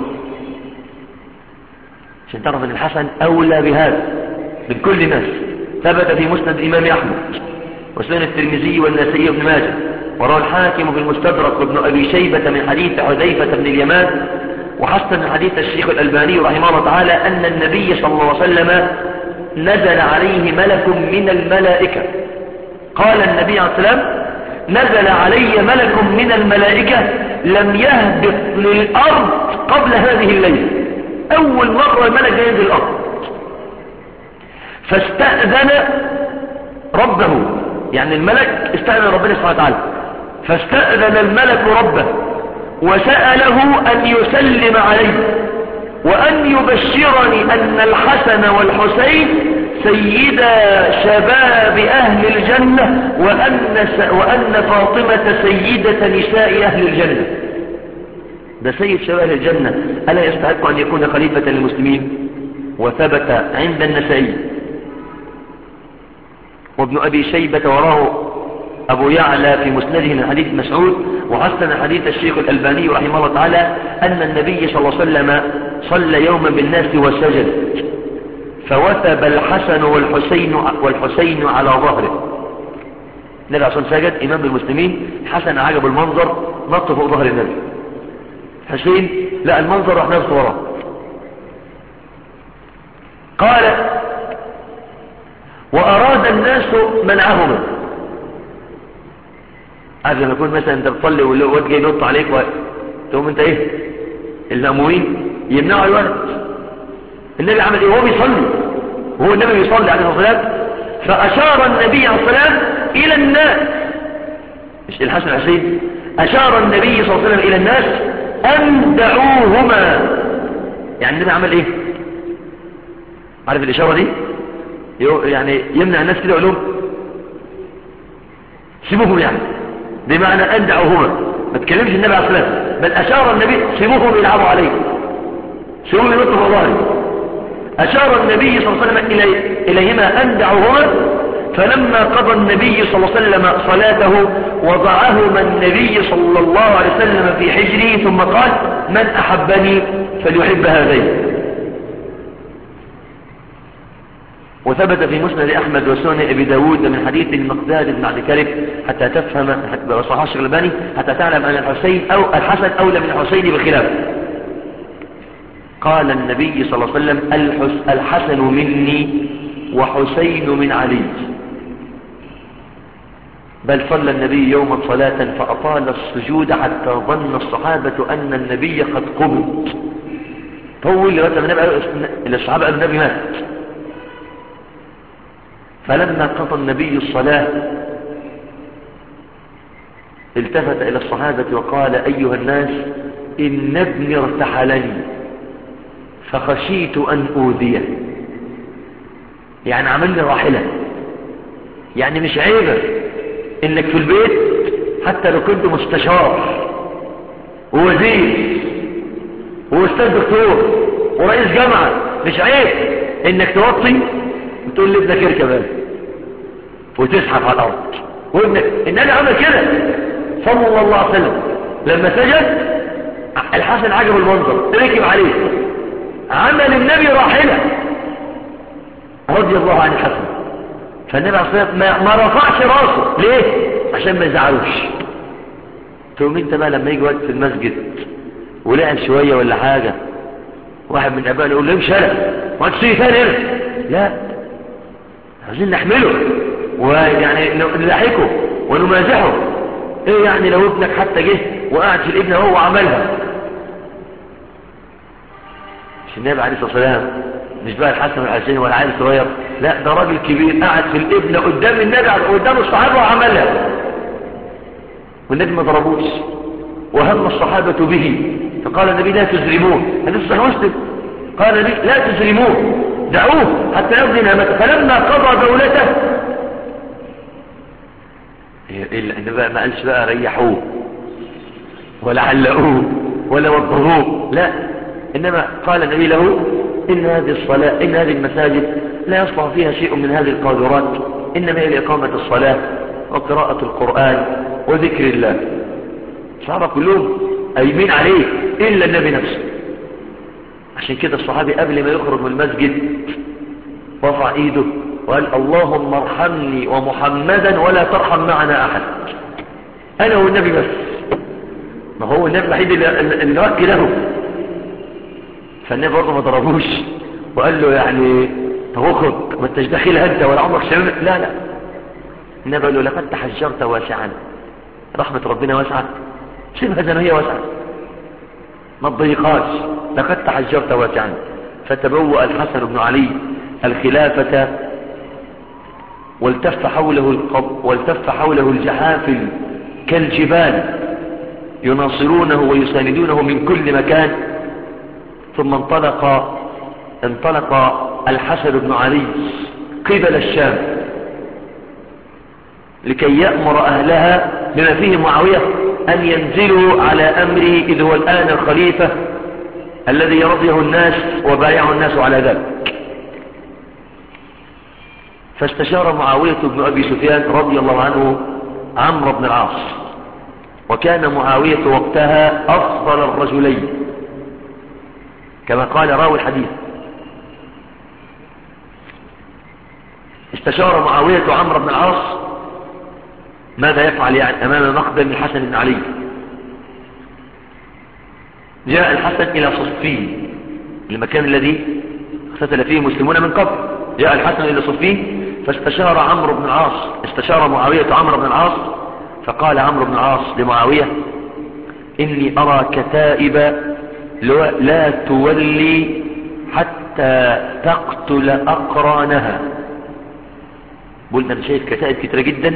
عشان تعرف أن الحسن أولى بهذا من كل الناس. ثبت في مسند الإمام أحمد وسنن الترمذي والنسائي وابن ماجه وروى الحاكم في المستدرك وابن أبي شيبة من حديث حذيفة بن اليمان وحسن من حديث الشيخ الألباني رحمه الله تعالى أن النبي صلى الله عليه وسلم نزل عليه ملك من الملائكة. قال النبي عليه الصلاة والسلام نزل علي ملك من الملائكة لم يهبط للأرض قبل هذه الليلة، أول مرة الملك ينزل الأرض، فاستأذن ربه، يعني الملك استأذن ربنا سبحانه وتعالى، فاستأذن الملك ربه وسأله أن يسلم عليه وأن يبشرني أن الحسن والحسين سيدا شباب أهل الجنة وأن, وأن فاطمة سيدة نساء أهل الجنة. ده سيد شباب أهل الجنة، ألا يستحق أن يكون خليفة للمسلمين؟ وثبت عند النسائي وابن أبي شيبة وراه أبو يعلى في مسنده من حديث مسعود وحسن حديث الشيخ الألباني رحمه الله تعالى أن النبي صلى الله عليه وسلم صلى يوما بالناس وسجد فوثب الحسن والحسين والحسين على ظهره. النبي عليه الصلاة والسلام سجد إمام المسلمين، حسن عجب المنظر نط فوق ظهر النبي، حسين لا المنظر راح نفسه وراه. قال وأراد الناس منعهما، عارف لما يكون مثلا انت بتصلي والواد جاي ينط عليك تقوم انت ايه المأمومين يمنعوا الولد. النبي عمل ايه وهو بيصلي، وهو النبي بيصلي عليه الصلاة والسلام، فأشار النبي عليه الصلاة والسلام إلى الناس، مش الحسن الحسين، أشار النبي صلى الله عليه وسلم إلى الناس أن دعوهما. يعني النبي عمل ايه؟ عارف الإشارة دي يعني يمنع الناس كده علوم سيبوهم، يعني بمعنى أن دعوهما، ما تكلمش النبي عليه الصلاة والسلام، بل أشار النبي سيبوهم يلعبوا عليه، سيبوهم ينطوا في الله. أشار النبي صلى الله عليه وسلم إلي... إليهما أن دعوهما، فلما قضى النبي صلى الله عليه وسلم صلاته وضعهما النبي صلى الله عليه وسلم في حجره ثم قال من أحبني فليحب هذين. وثبت في مسند أحمد وسنن أبي داود من حديث المقداد بن عبد كرب حتى تفهم وصححه الشيخ الألباني حتى تعلم أن الحسين أو الحسن أولى من الحسين بخلاف. قال النبي صلى الله عليه وسلم الحسن مني وحسين من علي. بل صلى النبي يوما صلاة فأطال السجود حتى ظن الصحابة أن النبي قد قبض، طول لغاية النبي الصحابة قالوا النبي مات. فلما قضى النبي الصلاة التفت إلى الصحابة وقال أيها الناس إن ابني ارتحلني فخشيت أن أوذيه، يعني عمل لي راحلة، يعني مش عيبة إنك في البيت حتى لو كنت مستشار ووزير وأستاذ دكتور ورئيس جامعة، مش عيب إنك توطي وتقول لابنك اركب وتسحب على الأرض وابنك. النبي عمل كده صلى الله عليه وسلم، لما سجد الحسن عجب المنظر ركب عليه، عمل النبي راحلة رضي الله عن الحسن. فالنبي عليه الصلاة والسلام ما رفعش راسه ليه؟ عشان ما يزعلوش. تقوم انت بقى لما يجي وقت في المسجد ولعب شوية ولا حاجة، واحد من ابائنا يقول له امشي هلا وانت تيجي ثاني هنا، لا عايزين نحمله ويعني نضحكه ونمازحه. ايه يعني لو ابنك حتى جه وقعد في الابن هو عملها؟ مش النبي عليه الصلاة والسلام مش بقى الحسن والحسين ولا عيل صغير، لا ده راجل كبير قعد في الابن قدام النبي قدام الصحابة وعملها، والنبي ما ضربوش، وهم الصحابة به، فقال النبي لا تزرموه، حديث صحيح مسلم، قال النبي لا تزرموه دعوه حتى يقضي نعمته. فلما قضى دولته إلا بقى ما قالش بقى ريحوه ولا علقوه ولا وضروه، لا، إنما قال النبي له إن هذه الصلاة إن هذه المساجد لا يصلح فيها شيء من هذه القاذورات، إنما هي لإقامة الصلاة وقراءة القرآن وذكر الله. الصحابة كلهم قايمين عليه إلا النبي نفسه. عشان كده الصحابي قبل ما يخرج من المسجد رفع ايده وقال اللهم ارحمني ومحمدا ولا ترحم معنا احد، انا والنبي بس. ما هو النبي الوحيد اللي وكي له. فالنبي برضه ما ضربوش وقال له يعني توخك ما انتش داخلها انت ولا عمرك شمت، لا لا. النبي قال له لقد تحجرت واسعا، رحمة ربنا واسعة، سيبها زي ما هي واسعة ما تضيقاش، لقد تحجرت واسعا. فتبوأ الحسن بن علي الخلافة والتف حوله القب والتف حوله الجحافل كالجبال يناصرونه ويساندونه من كل مكان. ثم انطلق انطلق الحسن بن علي قبل الشام لكي يأمر أهلها بما فيه معاوية أن ينزلوا على أمره إذ هو الآن الخليفة الذي يرضيه الناس وبايعه الناس على ذلك. فاستشار معاوية بن أبي سفيان رضي الله عنه عمرو بن العاص، وكان معاوية وقتها أفضل الرجلين كما قال راوي الحديث. استشار معاوية عمرو بن العاص ماذا يفعل يعني أمام مقدم الحسن بن علي. جاء الحسن إلى صفين، المكان الذي اقتتل فيه المسلمون من قبل. جاء الحسن إلى صفين فاستشار عمرو بن العاص استشار معاوية عمرو بن العاص، فقال عمرو بن العاص لمعاوية إني أرى كتائب لا تولي حتى تقتل أقرانها. قلنا أنا شايف كتائب كتيرة جدا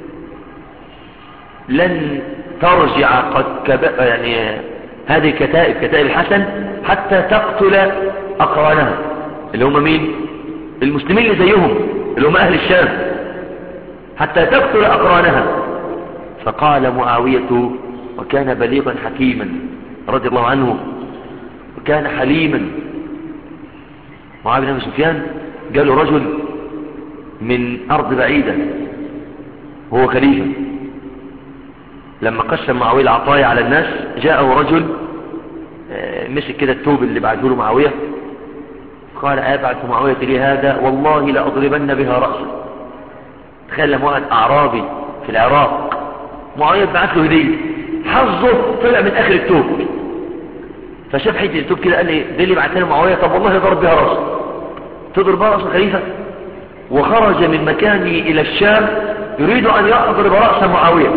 لن ترجع قد كب... يعني هذه كتائب كتائب الحسن حتى تقتل أقرانها اللي هم مين؟ المسلمين اللي زيهم اللي هم أهل الشام، حتى تقتل أقرانها. فقال معاوية وكان بليغا حكيما رضي الله عنه وكان حليما. معاوية بن سفيان قال رجل من أرض بعيدة وهو خليفة، لما قسم معاوية العطايا على الناس جاءه رجل مسك كده التوب اللي بعته له معاوية، قال أبعث معاوية لي هذا والله لأضربن بها رأسه. تخيل لما واحد أعرابي في العراق معاوية بعث له هدية، حظه طلع من آخر التوب، فشاف حته التوب كده قال لي ده اللي بعتها له معاوية، طب والله ضرب بها رأسه. تضرب بها رأس الخليفة، وخرج من مكانه إلى الشام يريد أن يضرب رأس معاوية.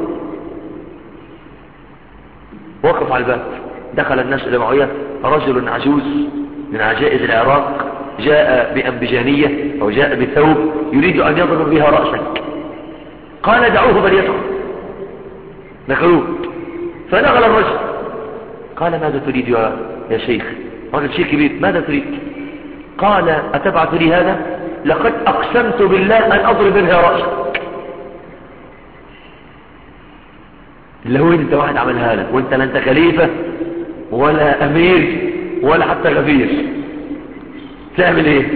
وقف على الباب، دخل الناس إلى معاوية رجل عجوز من عجائز العراق جاء بأنبجانية أو جاء بثوب يريد أن يضرب بها رأسك. قال دعوه بل يدخل. دخلوه فدخل الرجل قال ماذا تريد يا, يا شيخ؟ رجل شيخ كبير، ماذا تريد؟ قال أتبعث لي هذا؟ لقد أقسمت بالله أن أضرب بها رأسك. اللي هو انت واحد عملها لك وانت لا انت خليفة ولا امير ولا حتى غفير، تعمل ايه؟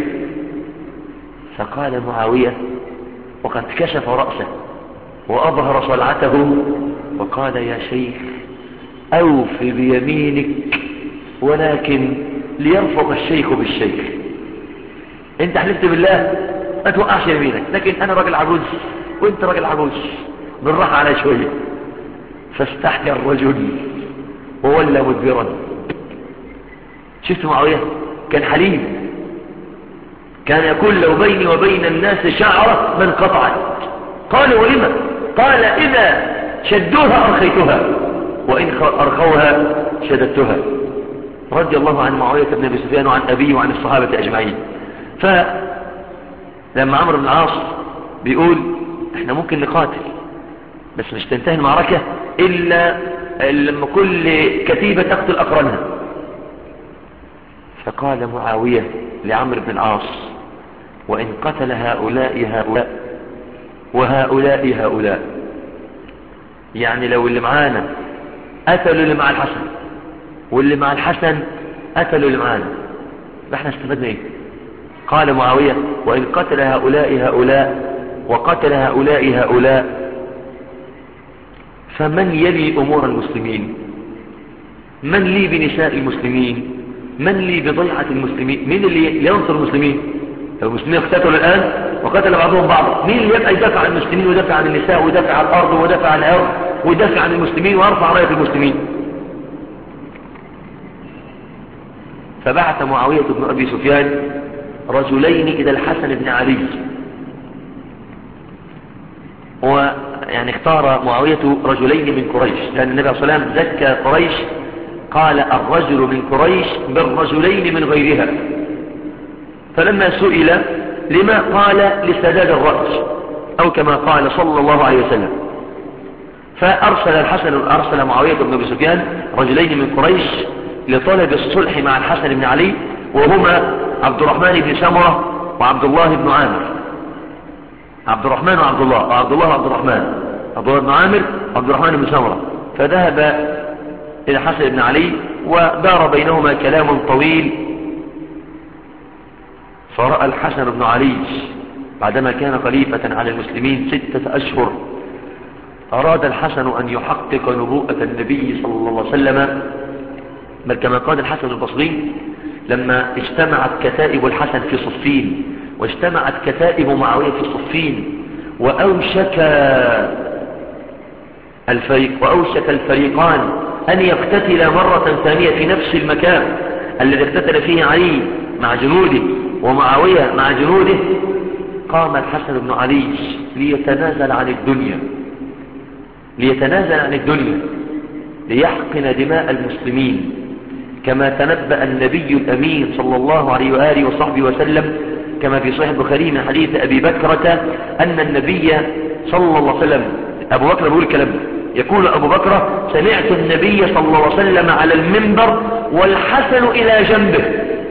فقال معاوية وقد كشف رأسه وأظهر صلعته وقال يا شيخ أوف بيمينك ولكن ليرفض الشيخ بالشيخ. انت حلفت بالله ما توقعش يمينك، لكن انا راجل عجوز وانت راجل عجوز، بالراحة على شوية. فاستحيا الرجل وولى مدبرا. شفت معاوية كان حليم، كان يقول لو بيني وبين الناس شعرة من قطعت. قالوا ولما؟ قال إذا شدوها أرخيتها وإن أرخوها شددتها. رضي الله عن معاوية بن أبي سفيان وعن أبيه وعن الصحابة أجمعين. فلما عمرو بن العاص بيقول احنا ممكن نقاتل بس مش تنتهي المعركة إلا لما كل كتيبة تقتل أقرنها. فقال معاوية لعمرو بن العاص: وإن قتل هؤلاء هؤلاء وهؤلاء هؤلاء، يعني لو اللي معانا قتلوا اللي مع الحسن واللي مع الحسن قتلوا اللي معانا، احنا استفدنا ايه؟ قال معاوية: وإن قتل هؤلاء هؤلاء وقتل هؤلاء هؤلاء فمن يلي أمور المسلمين؟ من لي بنساء المسلمين؟ من لي بضيعة المسلمين؟ مين اللي ينصر المسلمين؟ لو المسلمين اقتتلوا الآن وقتل بعضهم بعضا، مين اللي يبقى يدافع عن المسلمين ويدافع عن النساء ويدافع عن الأرض ويدافع عن الأرض ويدافع عن المسلمين ويرفع راية المسلمين؟ فبعث معاوية بن أبي سفيان رجلين إلى الحسن بن علي، ويعني اختار معاوية رجلين من قريش، لأن النبي صلى الله عليه وسلم زكى قريش، قال: الرجل من قريش بالرجلين من غيرها. فلما سئل لما، قال: لسداد الرأس، أو كما قال صلى الله عليه وسلم. فأرسل الحسن أرسل معاوية بن أبي سفيان رجلين من قريش لطلب الصلح مع الحسن بن علي، وهما عبد الرحمن بن سمرة وعبد الله بن عامر. عبد الرحمن وعبد الله وعبد الله وعبد الرحمن عبد الله بن عامر وعبد الرحمن بن سمرة. فذهب إلى الحسن بن علي ودار بينهما كلام طويل. فرأى الحسن بن علي بعدما كان خليفة على المسلمين ستة أشهر، أراد الحسن أن يحقق نبوءة النبي صلى الله عليه وسلم، بل كما قال الحسن البصري: لما اجتمعت كتائب الحسن في صفين واجتمعت كتائب معاوية في صفين وأوشك الفريق وأوشك الفريقان أن يقتتل مرة ثانية في نفس المكان الذي اقتتل فيه علي مع جنوده ومعاوية مع جنوده، قام الحسن بن علي ليتنازل عن الدنيا ليتنازل عن الدنيا ليحقن دماء المسلمين، كما تنبأ النبي الأمين صلى الله عليه وآله وصحبه وسلم، كما في صحيح البخاري من حديث أبي بكرة أن النبي صلى الله عليه وسلم، أبو بكر بيقول الكلام ده، يقول أبو بكر: سمعت النبي صلى الله عليه وسلم على المنبر والحسن إلى جنبه.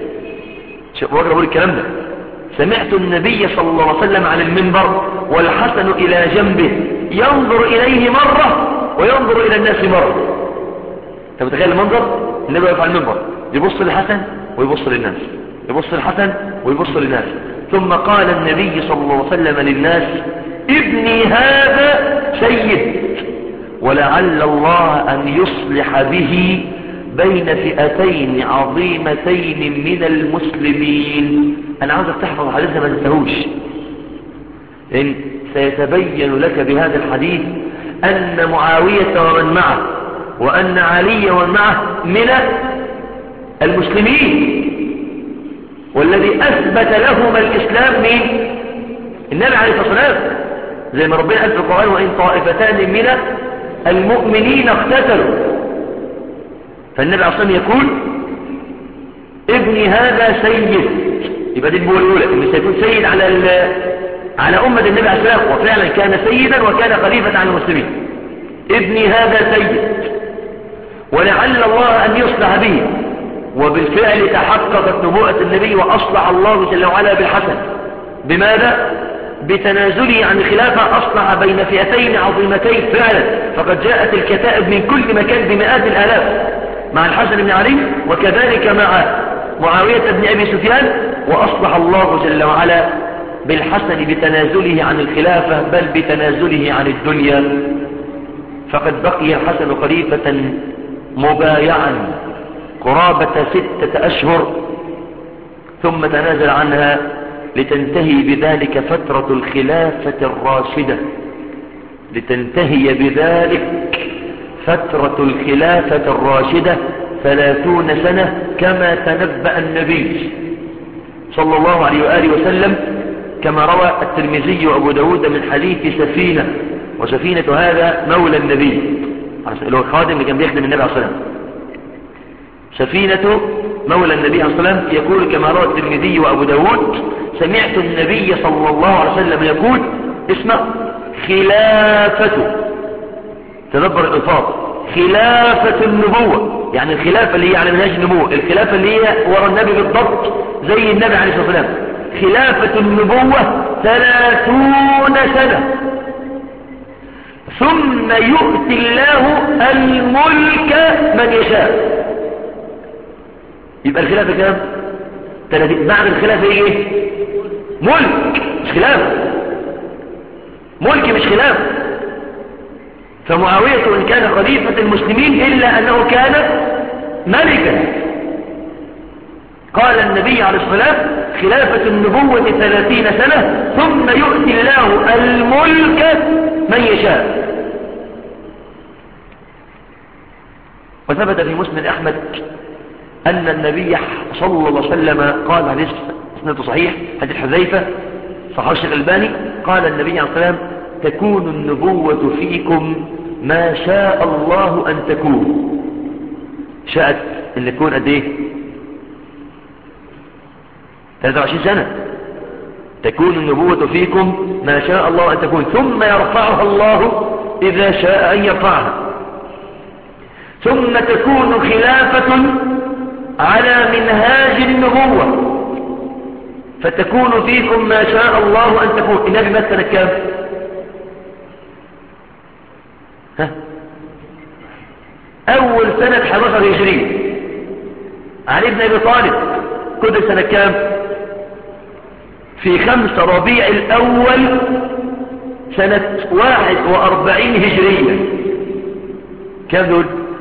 أبو بكر بيقول الكلام ده: سمعت النبي صلى الله عليه وسلم على المنبر والحسن إلى جنبه ينظر إليه مرة وينظر إلى الناس مرة. أنت متخيل المنظر؟ النبي يقف على المنبر يبص للحسن ويبص للناس، يبص للحسن ويبص للناس، ثم قال النبي صلى الله عليه وسلم للناس: ابني هذا سيد، ولعل الله أن يصلح به بين فئتين عظيمتين من المسلمين. أنا عاوزك تحفظ حديثنا ما تنساهوش، لأن سيتبين لك بهذا الحديث أن معاوية ومن معه وأن علي ومن معه من المسلمين، والذي أثبت لهم الإسلام من النبي عليه الصلاة والسلام، زي ما ربنا قال في القرآن: وإن طائفتان من المؤمنين اقتتلوا. فالنبي عليه الصلاة والسلام يقول: ابني هذا سيد. يبقى دي النبوة الأولى، إنه سيكون سيد على على أمة النبي عليه الصلاة والسلام، وفعلا كان سيدا وكان خليفة على المسلمين. ابني هذا سيد ولعل الله أن يصلح به. وبالفعل تحققت نبوءة النبي وأصلح الله جل وعلا بالحسن. بماذا؟ بتنازله عن الخلافة أصلح بين فئتين عظيمتين فعلا، فقد جاءت الكتائب من كل مكان بمئات الآلاف مع الحسن بن علي، وكذلك مع معاوية بن أبي سفيان، وأصلح الله جل وعلا بالحسن بتنازله عن الخلافة بل بتنازله عن الدنيا. فقد بقي الحسن خليفة مبايعا قرابة ستة أشهر، ثم تنازل عنها لتنتهي بذلك فترة الخلافة الراشدة لتنتهي بذلك فترة الخلافة الراشدة ثلاثون سنة، كما تنبأ النبي صلى الله عليه وآله وسلم، كما روى الترمذي وأبو داود من حديث سفينة. وسفينة هذا مولى النبي، اللي هو الخادم اللي كان بيخدم النبي عليه الصلاة والسلام. سفينة مولى النبي عليه الصلاة والسلام يقول كما روى الترمذي وأبو داود: سمعت النبي صلى الله عليه وسلم يقول: اسمع، خلافة تدبر الألفاظ. خلافة النبوة يعني الخلافة اللي هي على منهاج النبوة، الخلافة اللي هي وراء النبي بالضبط زي النبي عليه الصلاة والسلام. خلافة النبوة ثلاثون سنة ثم يؤتي الله الملك من يشاء. يبقى الخلافة كام؟ ثلاثين. بعد الخلافة ايه؟ ملك مش خلافة، ملك مش خلافة. فمعاوية إن كان خليفة المسلمين إلا أنه كان ملكا. قال النبي عليه الصلاة والسلام خلافة النبوة ثلاثين سنة ثم يؤتي الله الملك من يشاء. وثبت في مسند أحمد أن النبي صلى الله عليه وسلم قال عليه سنة صحيح حديث حذيفة صحيح الشيخ الألباني، قال النبي عليه الصلاة والسلام تكون النبوة فيكم ما شاء الله أن تكون. شاءت أن تكون قد إيه؟ ثلاثة وعشرين سنة. تكون النبوة فيكم ما شاء الله أن تكون ثم يرفعها الله إذا شاء أن يرفعها. ثم تكون خلافة على منهاج النبوة فتكون فيكم ما شاء الله أن تكون. النبي مات سنة كام؟ ها؟ أول سنة احد عشر هجري. علي بن أبي طالب كنت سنة كام؟ في خمس ربيع الأول سنة واحد وأربعين هجرية. كام دول؟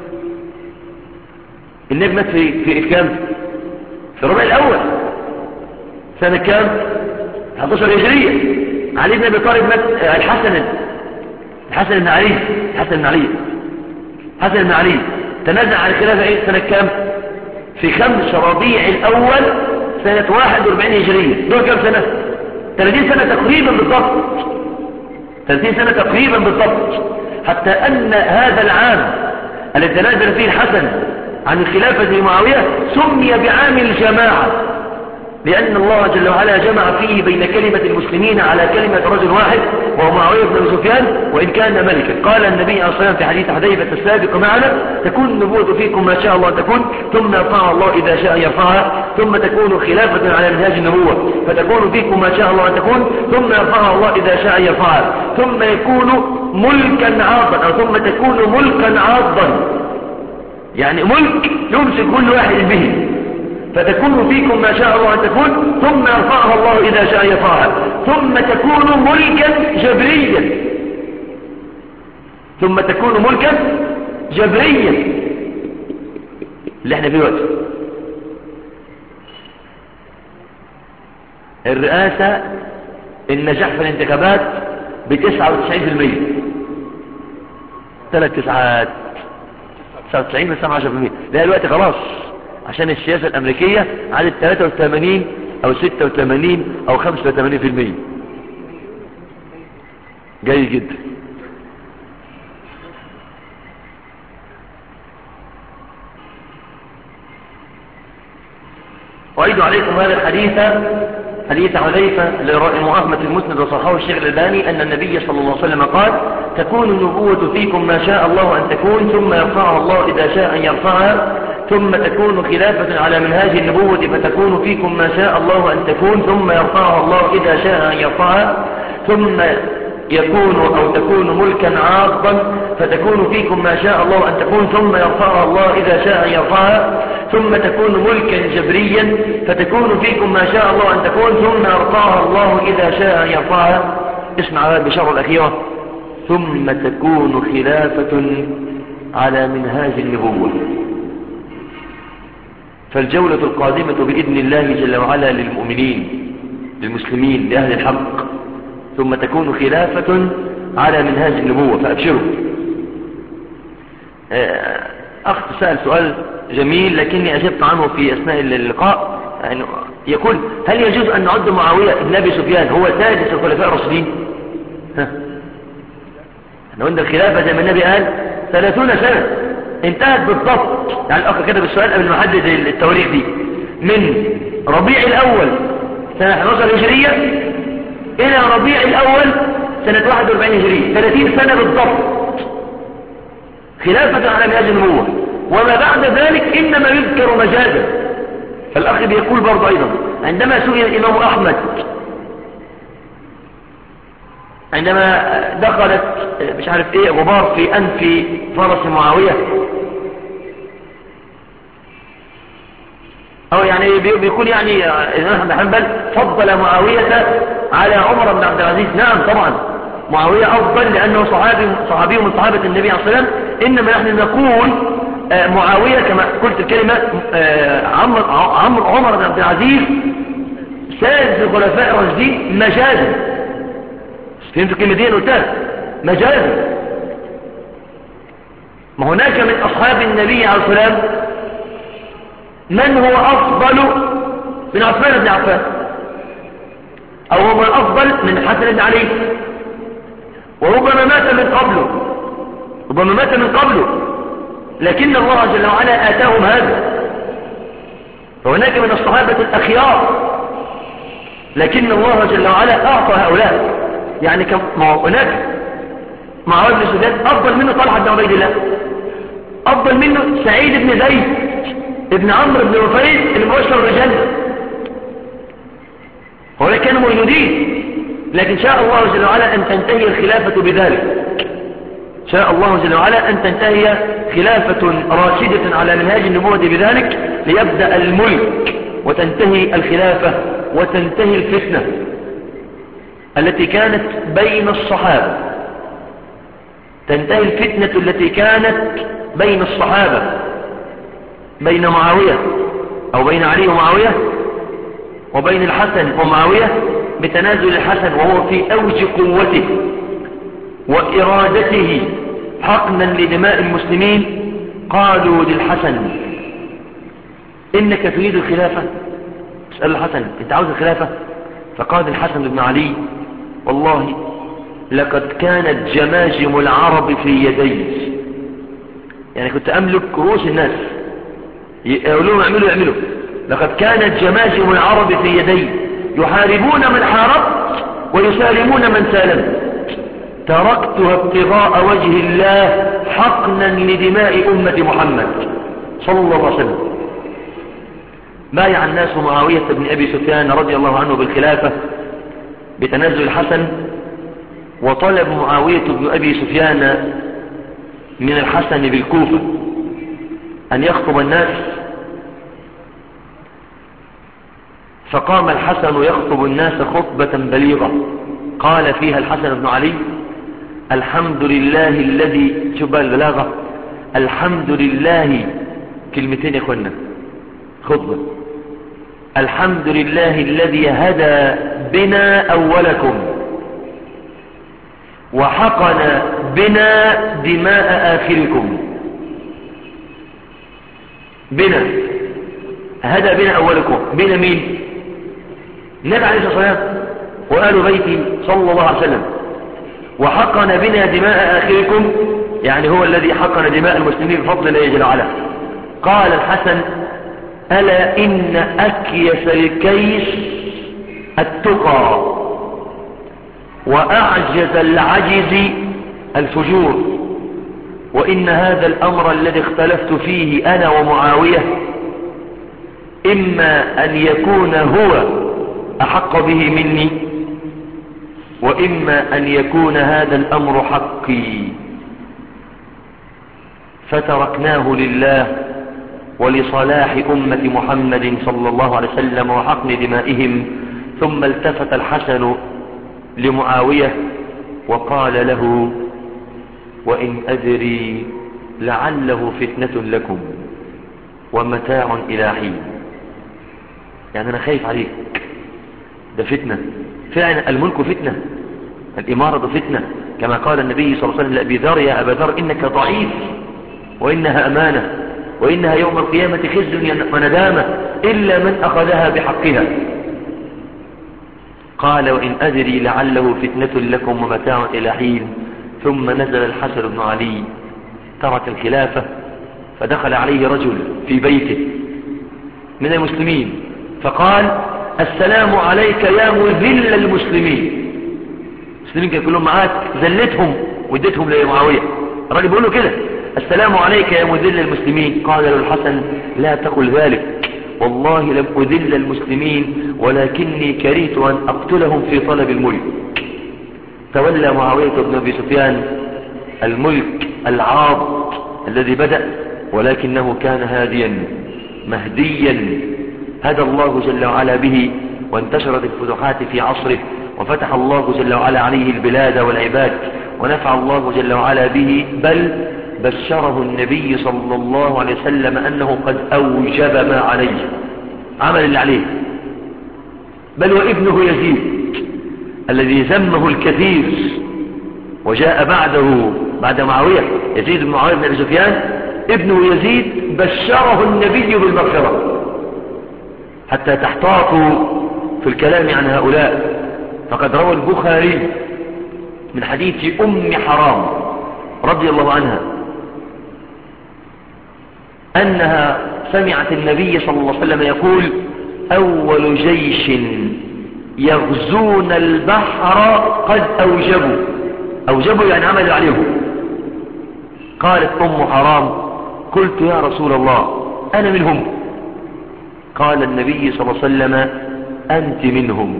النبي مات في في كام؟ في ربيع الأول سنة كام؟ احد عشر هجرية. علي بن أبي طالب مات الحسن الحسن بن علي الحسن بن علي الحسن بن علي تنازع عن الخلافة ايه سنة كام؟ في خمس ربيع الأول سنة واحد وأربعين هجرية. دول كام سنة؟ ثلاثين سنة تقريبا بالضبط. ثلاثين سنة تقريبا بالضبط. حتى أن هذا العام الذي تنازل فيه الحسن عن الخلافة لمعاوية سمي بعام الجماعة، لأن الله جل وعلا جمع فيه بين كلمة المسلمين على كلمة رجل واحد وهو معاوية بن سفيان وإن كان ملكا. قال النبي عليه الصلاة والسلام في حديث حذيفة السابق معنا تكون النبوة فيكم ما شاء الله تكون ثم يرفعها الله إذا شاء يرفعها ثم تكون خلافة على منهاج النبوة فتكون فيكم ما شاء الله تكون ثم يرفعها الله إذا شاء يرفعها ثم يكون ملكا عاضا أو ثم تكون ملكا عاضا يعني ملك يمسك كل واحد به فتكون فيكم ما شاء الله أن تكون ثم يرفعها الله إذا شاء يرفعها ثم تكون ملكا جبريا ثم تكون ملكا جبريا اللي احنا فيه وقت. الرئاسة النجاح في الانتخابات بتسعة وتسعين بالمئة ثلاث تسعات تسعة وتسعين من سبعة عشر بالمئة. لا الوقت خلاص عشان السياسة الأمريكية عدد ثلاثة وثمانين أو ستة وثمانين أو خمسة وثمانين في المئة. جيد جدا. وأعيد عليكم هذا الحديث حديث حذيفة لرائم أحمد المسند وصححه الشيخ الألباني أن النبي صلى الله عليه وسلم قال تكون النبوة فيكم ما شاء الله أن تكون ثم يرفعها الله إذا شاء أن يرفعها ثم تكون خلافة على منهاج النبوة فتكون فيكم ما شاء الله أن تكون ثم يرفعها الله إذا شاء أن يرفعها ثم يكون أو تكون ملكا عاضا فتكون فيكم ما شاء الله أن تكون ثم يرفعها الله إذا شاء أن يرفعها ثم تكون ملكا جبريا فتكون فيكم ما شاء الله أن تكون ثم يرفعها الله إذا شاء أن يرفعها. اسمع هذه البشارة الأخيرة ثم تكون خلافة على منهاج النبوة. فالجولة القادمة بإذن الله جل وعلا للمؤمنين للمسلمين لأهل الحق ثم تكون خلافة على منهاج النبوة فأبشروا. أخت سأل سؤال جميل لكني أجبت عنه في أثناء اللقاء يعني يقول هل يجوز أن نعد معاوية بن أبي سفيان هو سادس الخلفاء الراشدين؟ ها احنا قلنا الخلافة زي ما النبي قال ثلاثون سنة انتهت بالضبط. يعني الأخ كتب السؤال قبل ما أحدد التواريخ دي من ربيع الأول سنة احد عشر هجرية إلى ربيع الأول سنة واحد وأربعين هجرية ثلاثين سنة بالضبط. خلافة على منهاج النبوة، وما بعد ذلك إنما يذكر مجازا. فالأخ بيقول برضه أيضا عندما سئل الإمام أحمد عندما دخلت مش عارف ايه غبار في أنف فرس معاوية، أو يعني بيقول يعني الإمام أحمد بن حنبل فضل معاوية على عمر بن عبد العزيز. نعم طبعا معاوية أفضل لأنه صحابي صحابي من صحابة النبي عليه الصلاة والسلام، إنما نحن نقول معاوية كما قلت الكلمة عمر, عمر عمر بن عبد العزيز سادس الخلفاء الراشدين مجازا. فهمتوا الكلمة دي قلتها مجازا. ما هناك من أصحاب النبي عليه الصلاة والسلام من هو أفضل من عثمان بن عفان، أو هو أفضل من حسن بن علي، وربما مات من قبله ربما مات من قبله لكن الله جل وعلا آتاهم هذا. فهناك من الصحابة الأخيار لكن الله جل وعلا أعطى هؤلاء. يعني كم هناك معاوية بن سفيان أفضل منه طلحة بن عبيد الله، أفضل منه سعيد بن زيد ابن عمرو بن نفيل المبشر بالجنة. هؤلاء كانوا موجودين، لكن شاء الله جل وعلا أن تنتهي الخلافة بذلك. شاء الله جل وعلا أن تنتهي خلافة راشدة على منهاج النبوة بذلك، ليبدأ الملك وتنتهي الخلافة وتنتهي الفتنة التي كانت بين الصحابة، تنتهي الفتنة التي كانت بين الصحابة، بين معاوية أو بين علي ومعاوية، وبين الحسن ومعاوية، بتنازل الحسن وهو في أوج قوته وإرادته حقنا لدماء المسلمين. قالوا للحسن إنك تريد الخلافة؟ اسأل الحسن أنت عاوز الخلافة؟ فقال الحسن بن علي والله لقد كانت جماجم العرب في يدي، يعني كنت أملك رؤوس الناس يقولون اعملوا يعملوا. لقد كانت جماجم العرب في يدي يحاربون من حاربت ويسالمون من سالمت، تركتها ابتغاء وجه الله حقنا لدماء أمة محمد صلى الله عليه وسلم. بايع الناس معاوية بن أبي سفيان رضي الله عنه بالخلافة بتنازل الحسن، وطلب معاوية بن أبي سفيان من الحسن بالكوفة أن يخطب الناس، فقام الحسن يخطب الناس خطبة بليغة قال فيها الحسن بن علي الحمد لله الذي شبه البلاغة الحمد لله كلمتين يا اخوانا خطبة الحمد لله الذي هدى بنا أولكم وحقن بنا دماء آخركم. بنا هدى بنا أولكم، بنا مين؟ النبي عليه الصلاة والسلام وآل بيتي صلى الله عليه وسلم. وحقن بنا دماء آخركم يعني هو الذي حقن دماء المسلمين بفضل الله جل وعلا. قال الحسن ألا إن أكيس الكيس التقى وأعجز العجز الفجور، وإن هذا الأمر الذي اختلفت فيه أنا ومعاوية إما أن يكون هو أحق به مني، وإما أن يكون هذا الأمر حقي، فتركناه لله ولصلاح أمة محمد صلى الله عليه وسلم وحقن دمائهم. ثم التفت الحسن لمعاوية وقال له وإن أدري لعله فتنة لكم ومتاع إلى حين. يعني أنا خايف عليك، ده فتنة فعلا، الملك فتنة، الإمارة فتنة، كما قال النبي صلى الله عليه وسلم لأبي ذر يا أبا ذر إنك ضعيف وإنها أمانة وإنها يوم القيامة خزي وندامة إلا من أخذها بحقها. قال وإن أدري لعله فتنة لكم ومتاع إلى حين. ثم نزل الحسن بن علي ترك الخلافة، فدخل عليه رجل في بيته من المسلمين فقال السلام عليك يا مذل المسلمين. المسلمين كانوا كلهم معاك ذلتهم واديتهم لمعاوية. الراجل بيقول له كده السلام عليك يا مذل المسلمين. قال له الحسن لا تقل ذلك، والله لم أذل المسلمين ولكني كرهت أن أقتلهم في طلب الملك. تولى معاوية بن أبي سفيان الملك العاض الذي بدأ، ولكنه كان هاديا مهديا، هدى الله جل وعلا به، وانتشرت الفتوحات في عصره، وفتح الله جل وعلا عليه البلاد والعباد، ونفع الله جل وعلا به، بل بشره النبي صلى الله عليه وسلم أنه قد أوجب ما عليه، عمل اللي عليه. بل وابنه يزيد الذي ذمه الكثير وجاء بعده بعد معاوية، يزيد بن معاوية بن أبي سفيان، ابنه يزيد بشره النبي بالمغفرة، حتى تحتاطوا في الكلام عن هؤلاء. فقد روى البخاري من حديث أم حرام رضي الله عنها أنها سمعت النبي صلى الله عليه وسلم يقول: أول جيش يغزون البحر قد أوجبوا. أوجبوا يعني عملوا عليهم. قالت أم حرام: قلت يا رسول الله أنا منهم؟ قال النبي صلى الله عليه وسلم: أنت منهم.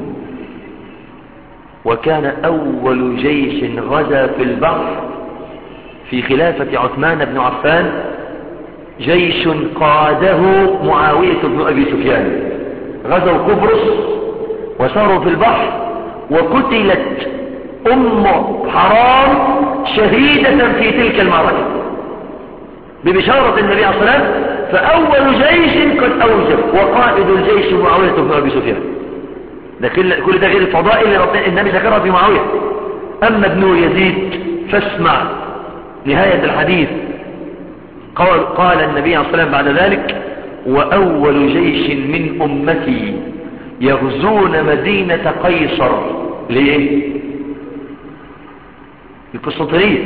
وكان أول جيش غزا في البحر في خلافة عثمان بن عفان جيش قاده معاوية بن أبي سفيان. غزوا قبرص وساروا في البحر، وقتلت أم حرام شهيدة في تلك المعركة ببشارة النبي عليه الصلاة والسلام. فأول جيش قد أوجب، وقائد الجيش معاوية بن أبي سفيان. ده كل ده غير الفضائل اللي النبي ذكرها في معاوية. أما ابن يزيد فاسمع نهاية الحديث. قال, قال النبي عليه الصلاة والسلام بعد ذلك: وأول جيش من أمتي يغزون مدينة قيصر. ليه؟ القسطنطينية.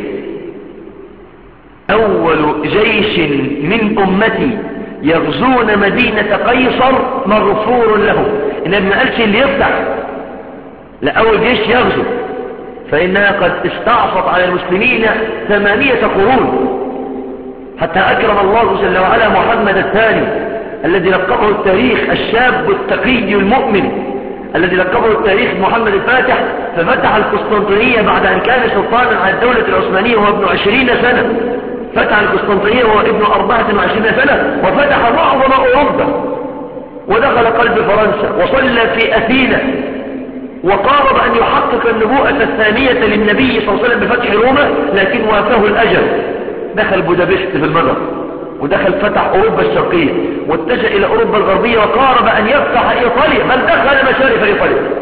أول جيش من أمتي يغزون مدينة قيصر مغفور له. إنما ما قالش اللي يفتح، لا، أول جيش يغزو، فإنها قد استعصت على المسلمين ثمانية قرون، حتى أكرم الله جل وعلا محمد الثاني الذي لقبه التاريخ الشاب التقي المؤمن، الذي لقبه التاريخ محمد الفاتح، ففتح القسطنطينية بعد أن كان سلطانا على الدولة العثمانية وهو ابن عشرين سنة. فتح القسطنطينية وهو ابن أربعة وعشرين سنة، وفتح معظم أوروبا، ودخل قلب فرنسا، وصلى في أثينا، وقارب أن يحقق النبوءة الثانية للنبي صلى الله عليه وسلم بفتح روما، لكن وافاه الأجل. دخل بودابست في المجر، ودخل فتح أوروبا الشرقية، واتجه إلى أوروبا الغربية، وقارب أن يفتح إيطاليا، بل دخل مشارف إيطاليا.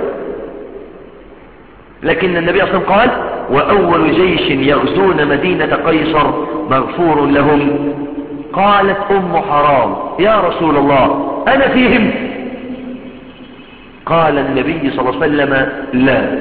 لكن النبي صلى الله عليه وسلم قال: وأول جيش يغزون مدينة قيصر مغفور لهم. قالت أم حرام: يا رسول الله أنا فيهم؟ قال النبي صلى الله عليه وسلم: لا،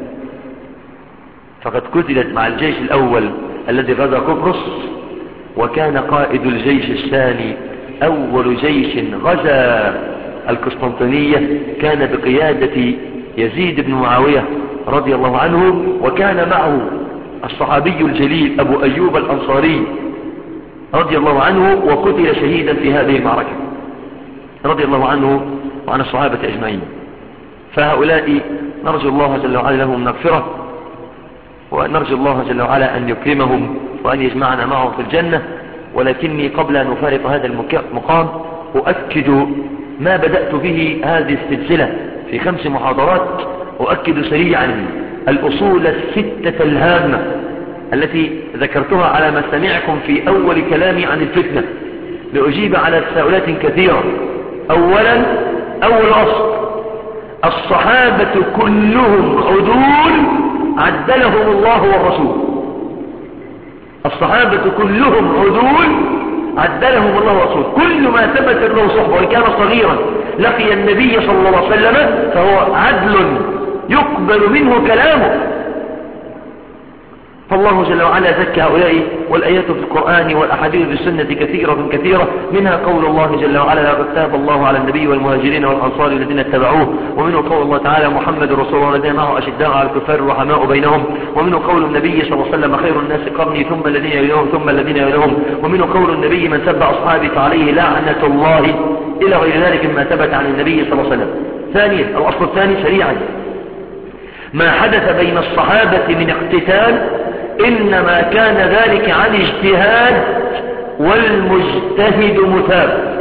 فقد قتلت مع الجيش الأول الذي غزا قبرص، وكان قائد الجيش الثاني أول جيش غزا القسطنطينية كان بقيادة يزيد بن معاوية رضي الله عنه، وكان معه الصحابي الجليل أبو أيوب الأنصاري رضي الله عنه، وقتل شهيدا في هذه المعركة رضي الله عنه وعن الصحابة أجمعين. فهؤلاء نرجو الله جل وعلا لهم مغفرة، ونرجو الله جل وعلا أن يكرمهم وأن يجمعنا معهم في الجنة. ولكني قبل أن أفارق هذا المقام أؤكد ما بدأت به هذه السلسلة في خمس محاضرات، أؤكد سريعا الأصول الستة الهامة التي ذكرتها على مسامعكم في أول كلامي عن الفتنة، لأجيب على تساؤلات كثيرة. أولا، أول أصل: الصحابة كلهم عدول عدلهم الله والرسول. الصحابة كلهم عدول عدلهم الله والرسول. كل ما ثبت له صحبه وإن كان صغيرا لقي النبي صلى الله عليه وسلم فهو عدل يقبل منه كلامه. فالله جل وعلا زكى هؤلاء، والآيات في القرآن والأحاديث في السنة كثيرة كثيرة، منها قول الله جل وعلا لقد تاب الله على النبي والمهاجرين والأنصار الذين اتبعوه، ومنه قول الله تعالى محمد رسول الله الذين معه أشداء على الكفار رحماء بينهم، ومنه قول النبي صلى الله عليه وسلم خير الناس قرني ثم الذين يلونهم ثم الذين يلونهم، ومنه قول النبي من سب أصحابي فعليه لعنة الله، إلى غير ذلك مما ثبت عن النبي صلى الله عليه وسلم. ثانيا، الأصل الثاني سريعا، ما حدث بين الصحابة من اقتتال إنما كان ذلك عن اجتهاد، والمجتهد مثاب.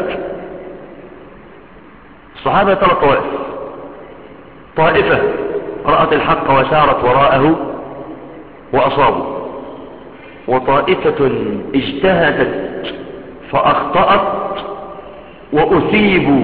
الصحابة ثلاث طوائف: طائفة رأت الحق وسارت وراءه وأصابوا، وطائفة اجتهدت فأخطأت وأثيبوا،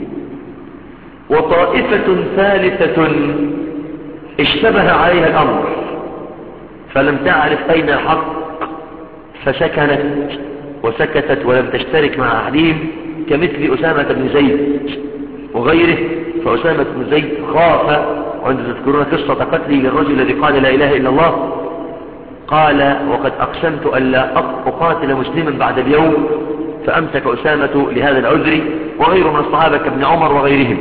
وطائفة ثالثة اشتبه عليها الأمر فلم تعرف أين الحق فسكنت وسكتت ولم تشترك مع أحدهم، كمثل أسامة بن زيد وغيره. فأسامة بن زيد خاف، وعند تذكرون قصة قتله للرجل الذي قال لا إله إلا الله، قال وقد أقسمت أن لا أقاتل مسلما بعد اليوم، فأمسك أسامة لهذا العذر، وغيره من الصحابة كابن عمر وغيرهم.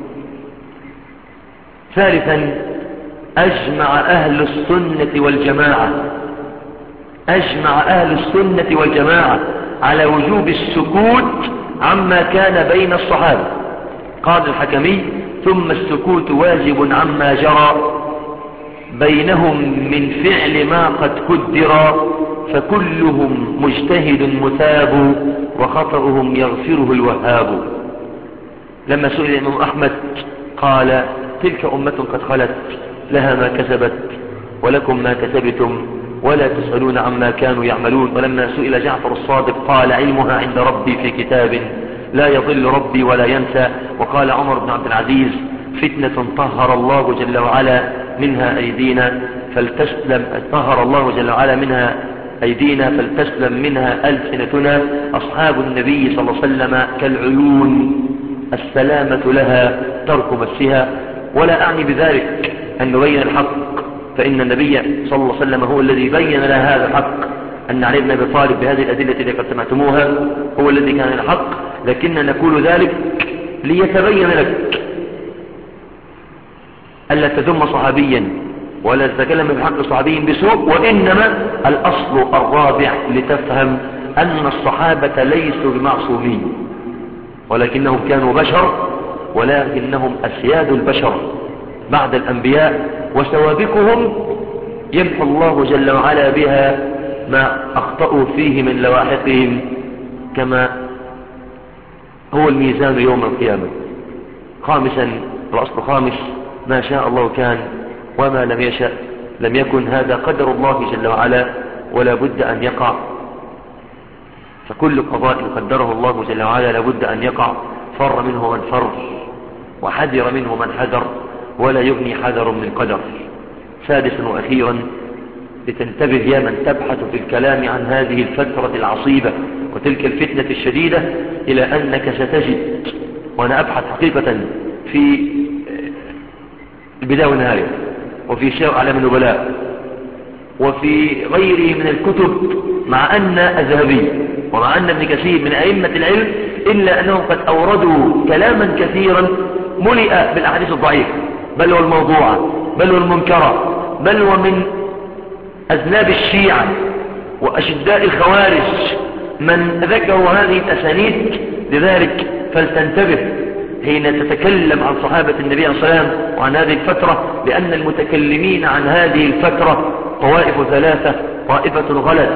ثالثا، أجمع أهل السنة والجماعة أجمع أهل السنة والجماعة على وجوب السكوت عما كان بين الصحابة. قال الحكمي: ثم السكوت واجب عما جرى بينهم من فعل ما قد قدر، فكلهم مجتهد مثاب، وخطأهم يغفره الوهاب. لما سئل الإمام أحمد قال: تلك أمة قد خلت لها ما كسبت ولكم ما كسبتم ولا تسألون عما كانوا يعملون. ولما سئل جعفر الصادق قال: علمها عند ربي في كتاب لا يضل ربي ولا ينسى. وقال عمر بن عبد العزيز: فتنة طهر الله جل وعلا منها أيدينا فلتسلم طهر الله جل وعلا منها أيدينا فلتسلم منها ألسنتنا. أصحاب النبي صلى الله عليه وسلم كالعيون السلامة لها ترك مسها. ولا أعني بذلك أن نبين الحق، فإن النبي صلى الله عليه وسلم هو الذي بين لنا هذا الحق، أن علي بن أبي طالب بهذه الأدلة التي قد سمعتموها هو الذي كان الحق، لكننا نقول ذلك ليتبين لك ألا تذم صحابيا ولا تتكلم بحق صحابي بسوء، وإنما الأصل الرابع لتفهم أن الصحابة ليسوا بمعصومين، ولكنهم كانوا بشر، ولكنهم أسياد البشر بعد الأنبياء، وسوابقهم يمحو الله جل وعلا بها ما أخطأوا فيه من لواحقهم، كما هو الميزان يوم القيامة. خامسا، الأصل خامس: ما شاء الله كان وما لم يشأ لم يكن. هذا قدر الله جل وعلا ولا بد أن يقع، فكل قضاء قدره الله جل وعلا لابد أن يقع. فر منه من فر وحذر منه من حذر، ولا يغني حذر من قدر. سادسا وأخيرا، لتنتبه يا من تبحث في الكلام عن هذه الفترة العصيبة وتلك الفتنة الشديدة، إلى أنك ستجد، وأنا أبحث حقيقة في البداية والنهاية وفي سير أعلام النبلاء وفي غيره من الكتب، مع أن الذهبي ومع أن ابن كثير من أئمة العلم، إلا أنهم قد أوردوا كلاما كثيرا ملئ بالأحاديث الضعيفة، بل والموضوعة، بل والمنكرة، بل ومن أذناب الشيعة وأشداء الخوارج من ذكروا هذه الأسانيد. لذلك فلتنتبه حين تتكلم عن صحابة النبي صلى الله عليه وسلم وعن هذه الفترة، لأن المتكلمين عن هذه الفترة طوائف ثلاثة: طائفة غلت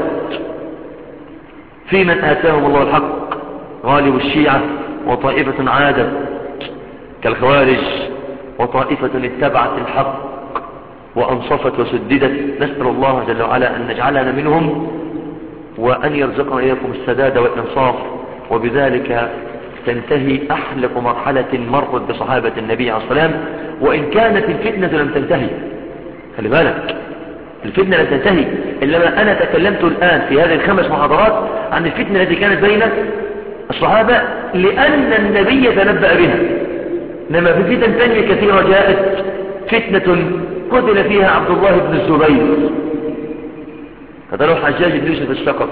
في من آتاهم الله الحق غالب الشيعة، وطائفة عادت كالخوارج، وطائفة اتبعت الحق وأنصفت وسددت. نسأل الله جل وعلا أن نجعلنا منهم، وأن يرزقنا إياكم السداد والإنصاف، وبذلك تنتهي أحلق مرحلة مرت بصحابة النبي عليه الصلاة والسلام، وإن كانت الفتنة لم تنتهي. خلي بالك، الفتنة لم تنتهي، إلا أنا تكلمت الآن في هذه الخمس محاضرات عن الفتنة التي كانت بين الصحابة لأن النبي تنبأ بها. إنما في فتن ثانية كثيرة، جاءت فتنة قتل فيها عبد الله بن الزبير قتله الحجاج بن يوسف الثقفي.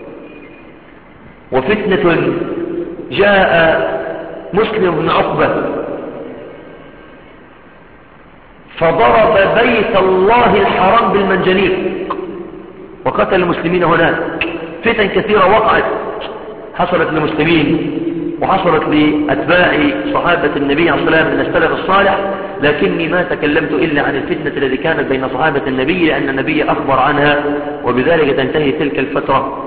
وفتنة جاء مسلم بن عقبة فضرب بيت الله الحرام بالمنجنيق وقتل المسلمين هناك. فتن كثيرة وقعت، حصلت للمسلمين وحصلت لأتباع صحابة النبي عليه الصلاة والسلام من السلف الصالح، لكني ما تكلمت إلا عن الفتنة التي كانت بين صحابة النبي، لأن النبي أخبر عنها، وبذلك تنتهي تلك الفترة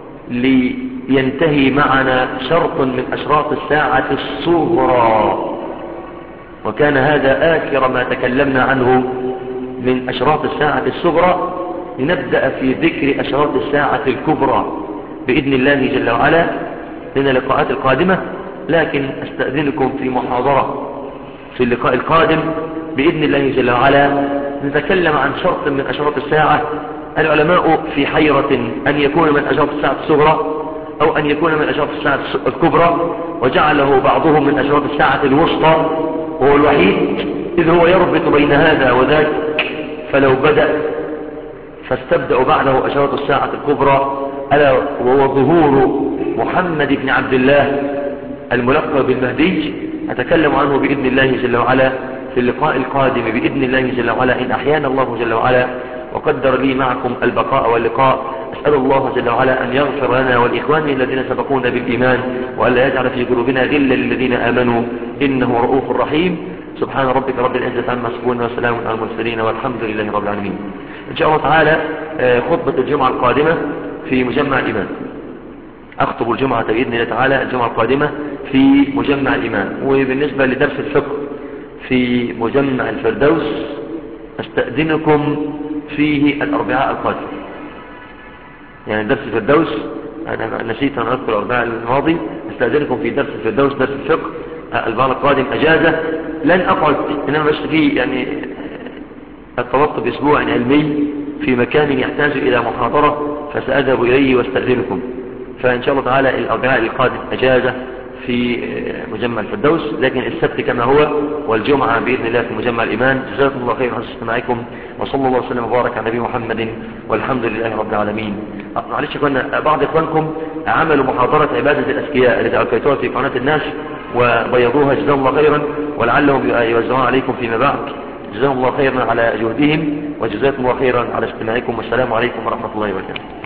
لينتهي معنا شرط من أشراط الساعة الصغرى، وكان هذا آخر ما تكلمنا عنه من أشراط الساعة الصغرى. لنبدأ في ذكر أشراط الساعة الكبرى بإذن الله جل وعلا من اللقاءات القادمة، لكن أستأذنكم في محاضرة في اللقاء القادم بإذن الله جل وعلا نتكلم عن شرط من أشراط الساعة. العلماء في حيرة أن يكون من أشراط الساعة الصغرى أو أن يكون من أشراط الساعة الكبرى، وجعله بعضهم من أشراط الساعة الوسطى وهو الوحيد، إذ هو يربط بين هذا وذاك. فلو بدأ فاستبدأ بعده أشراط الساعة الكبرى، ألا وهو ظهور محمد بن عبد الله الملقب بالمهدي. أتكلم عنه بإذن الله جل وعلا في اللقاء القادم بإذن الله جل وعلا إن أحيانا الله جل وعلا وقدر لي معكم البقاء واللقاء. أسأل الله جل وعلا أن يغفر لنا والإخوان الذين سبقونا بالإيمان، وأن لا يجعل في قلوبنا غلا للذين آمنوا، إنه رؤوف رحيم. سبحان ربك رب العزة عما يصفون وسلام على المرسلين والحمد لله رب العالمين. إن شاء الله تعالى خطبة الجمعة القادمة في مجمع الإمام. أخطب الجمعة بإذن الله تعالى الجمعة القادمة في مجمع الإمام. وبالنسبة لدرس الفقه في مجمع الفردوس أستأذنكم فيه الأربعاء القادم، يعني درس الفردوس أنا نسيت أن أذكر الأربعاء الماضي. أستأذنكم في درس الفردوس درس الفقه الأربعاء القادم أجازة، لن أقعد إنما بس فيه يعني ارتبطت بأسبوع علمي في مكان يحتاج إلى محاضرة فسأذهب إليه واستأذنكم. فإن شاء الله تعالى الأربعاء القادم أجازة في مجمع الفردوس، لكن السبت كما هو، والجمعة بإذن الله في مجمع الإيمان. جزاكم الله خير حسن استماعكم، وصلى الله وسلم وبارك على نبي محمد والحمد لله رب العالمين. معلش كنا بعض إخوانكم عملوا محاضرة عبادة الأذكياء التي ألقيتوها في قناة الناس وبيضوها، جزاهم الله خيرا، ولعلهم يوزعون عليكم فيما بعد. جزاهم الله خيرا على جهدهم، وجزاكم الله خيرا على استماعكم، والسلام عليكم ورحمة الله وبركاته.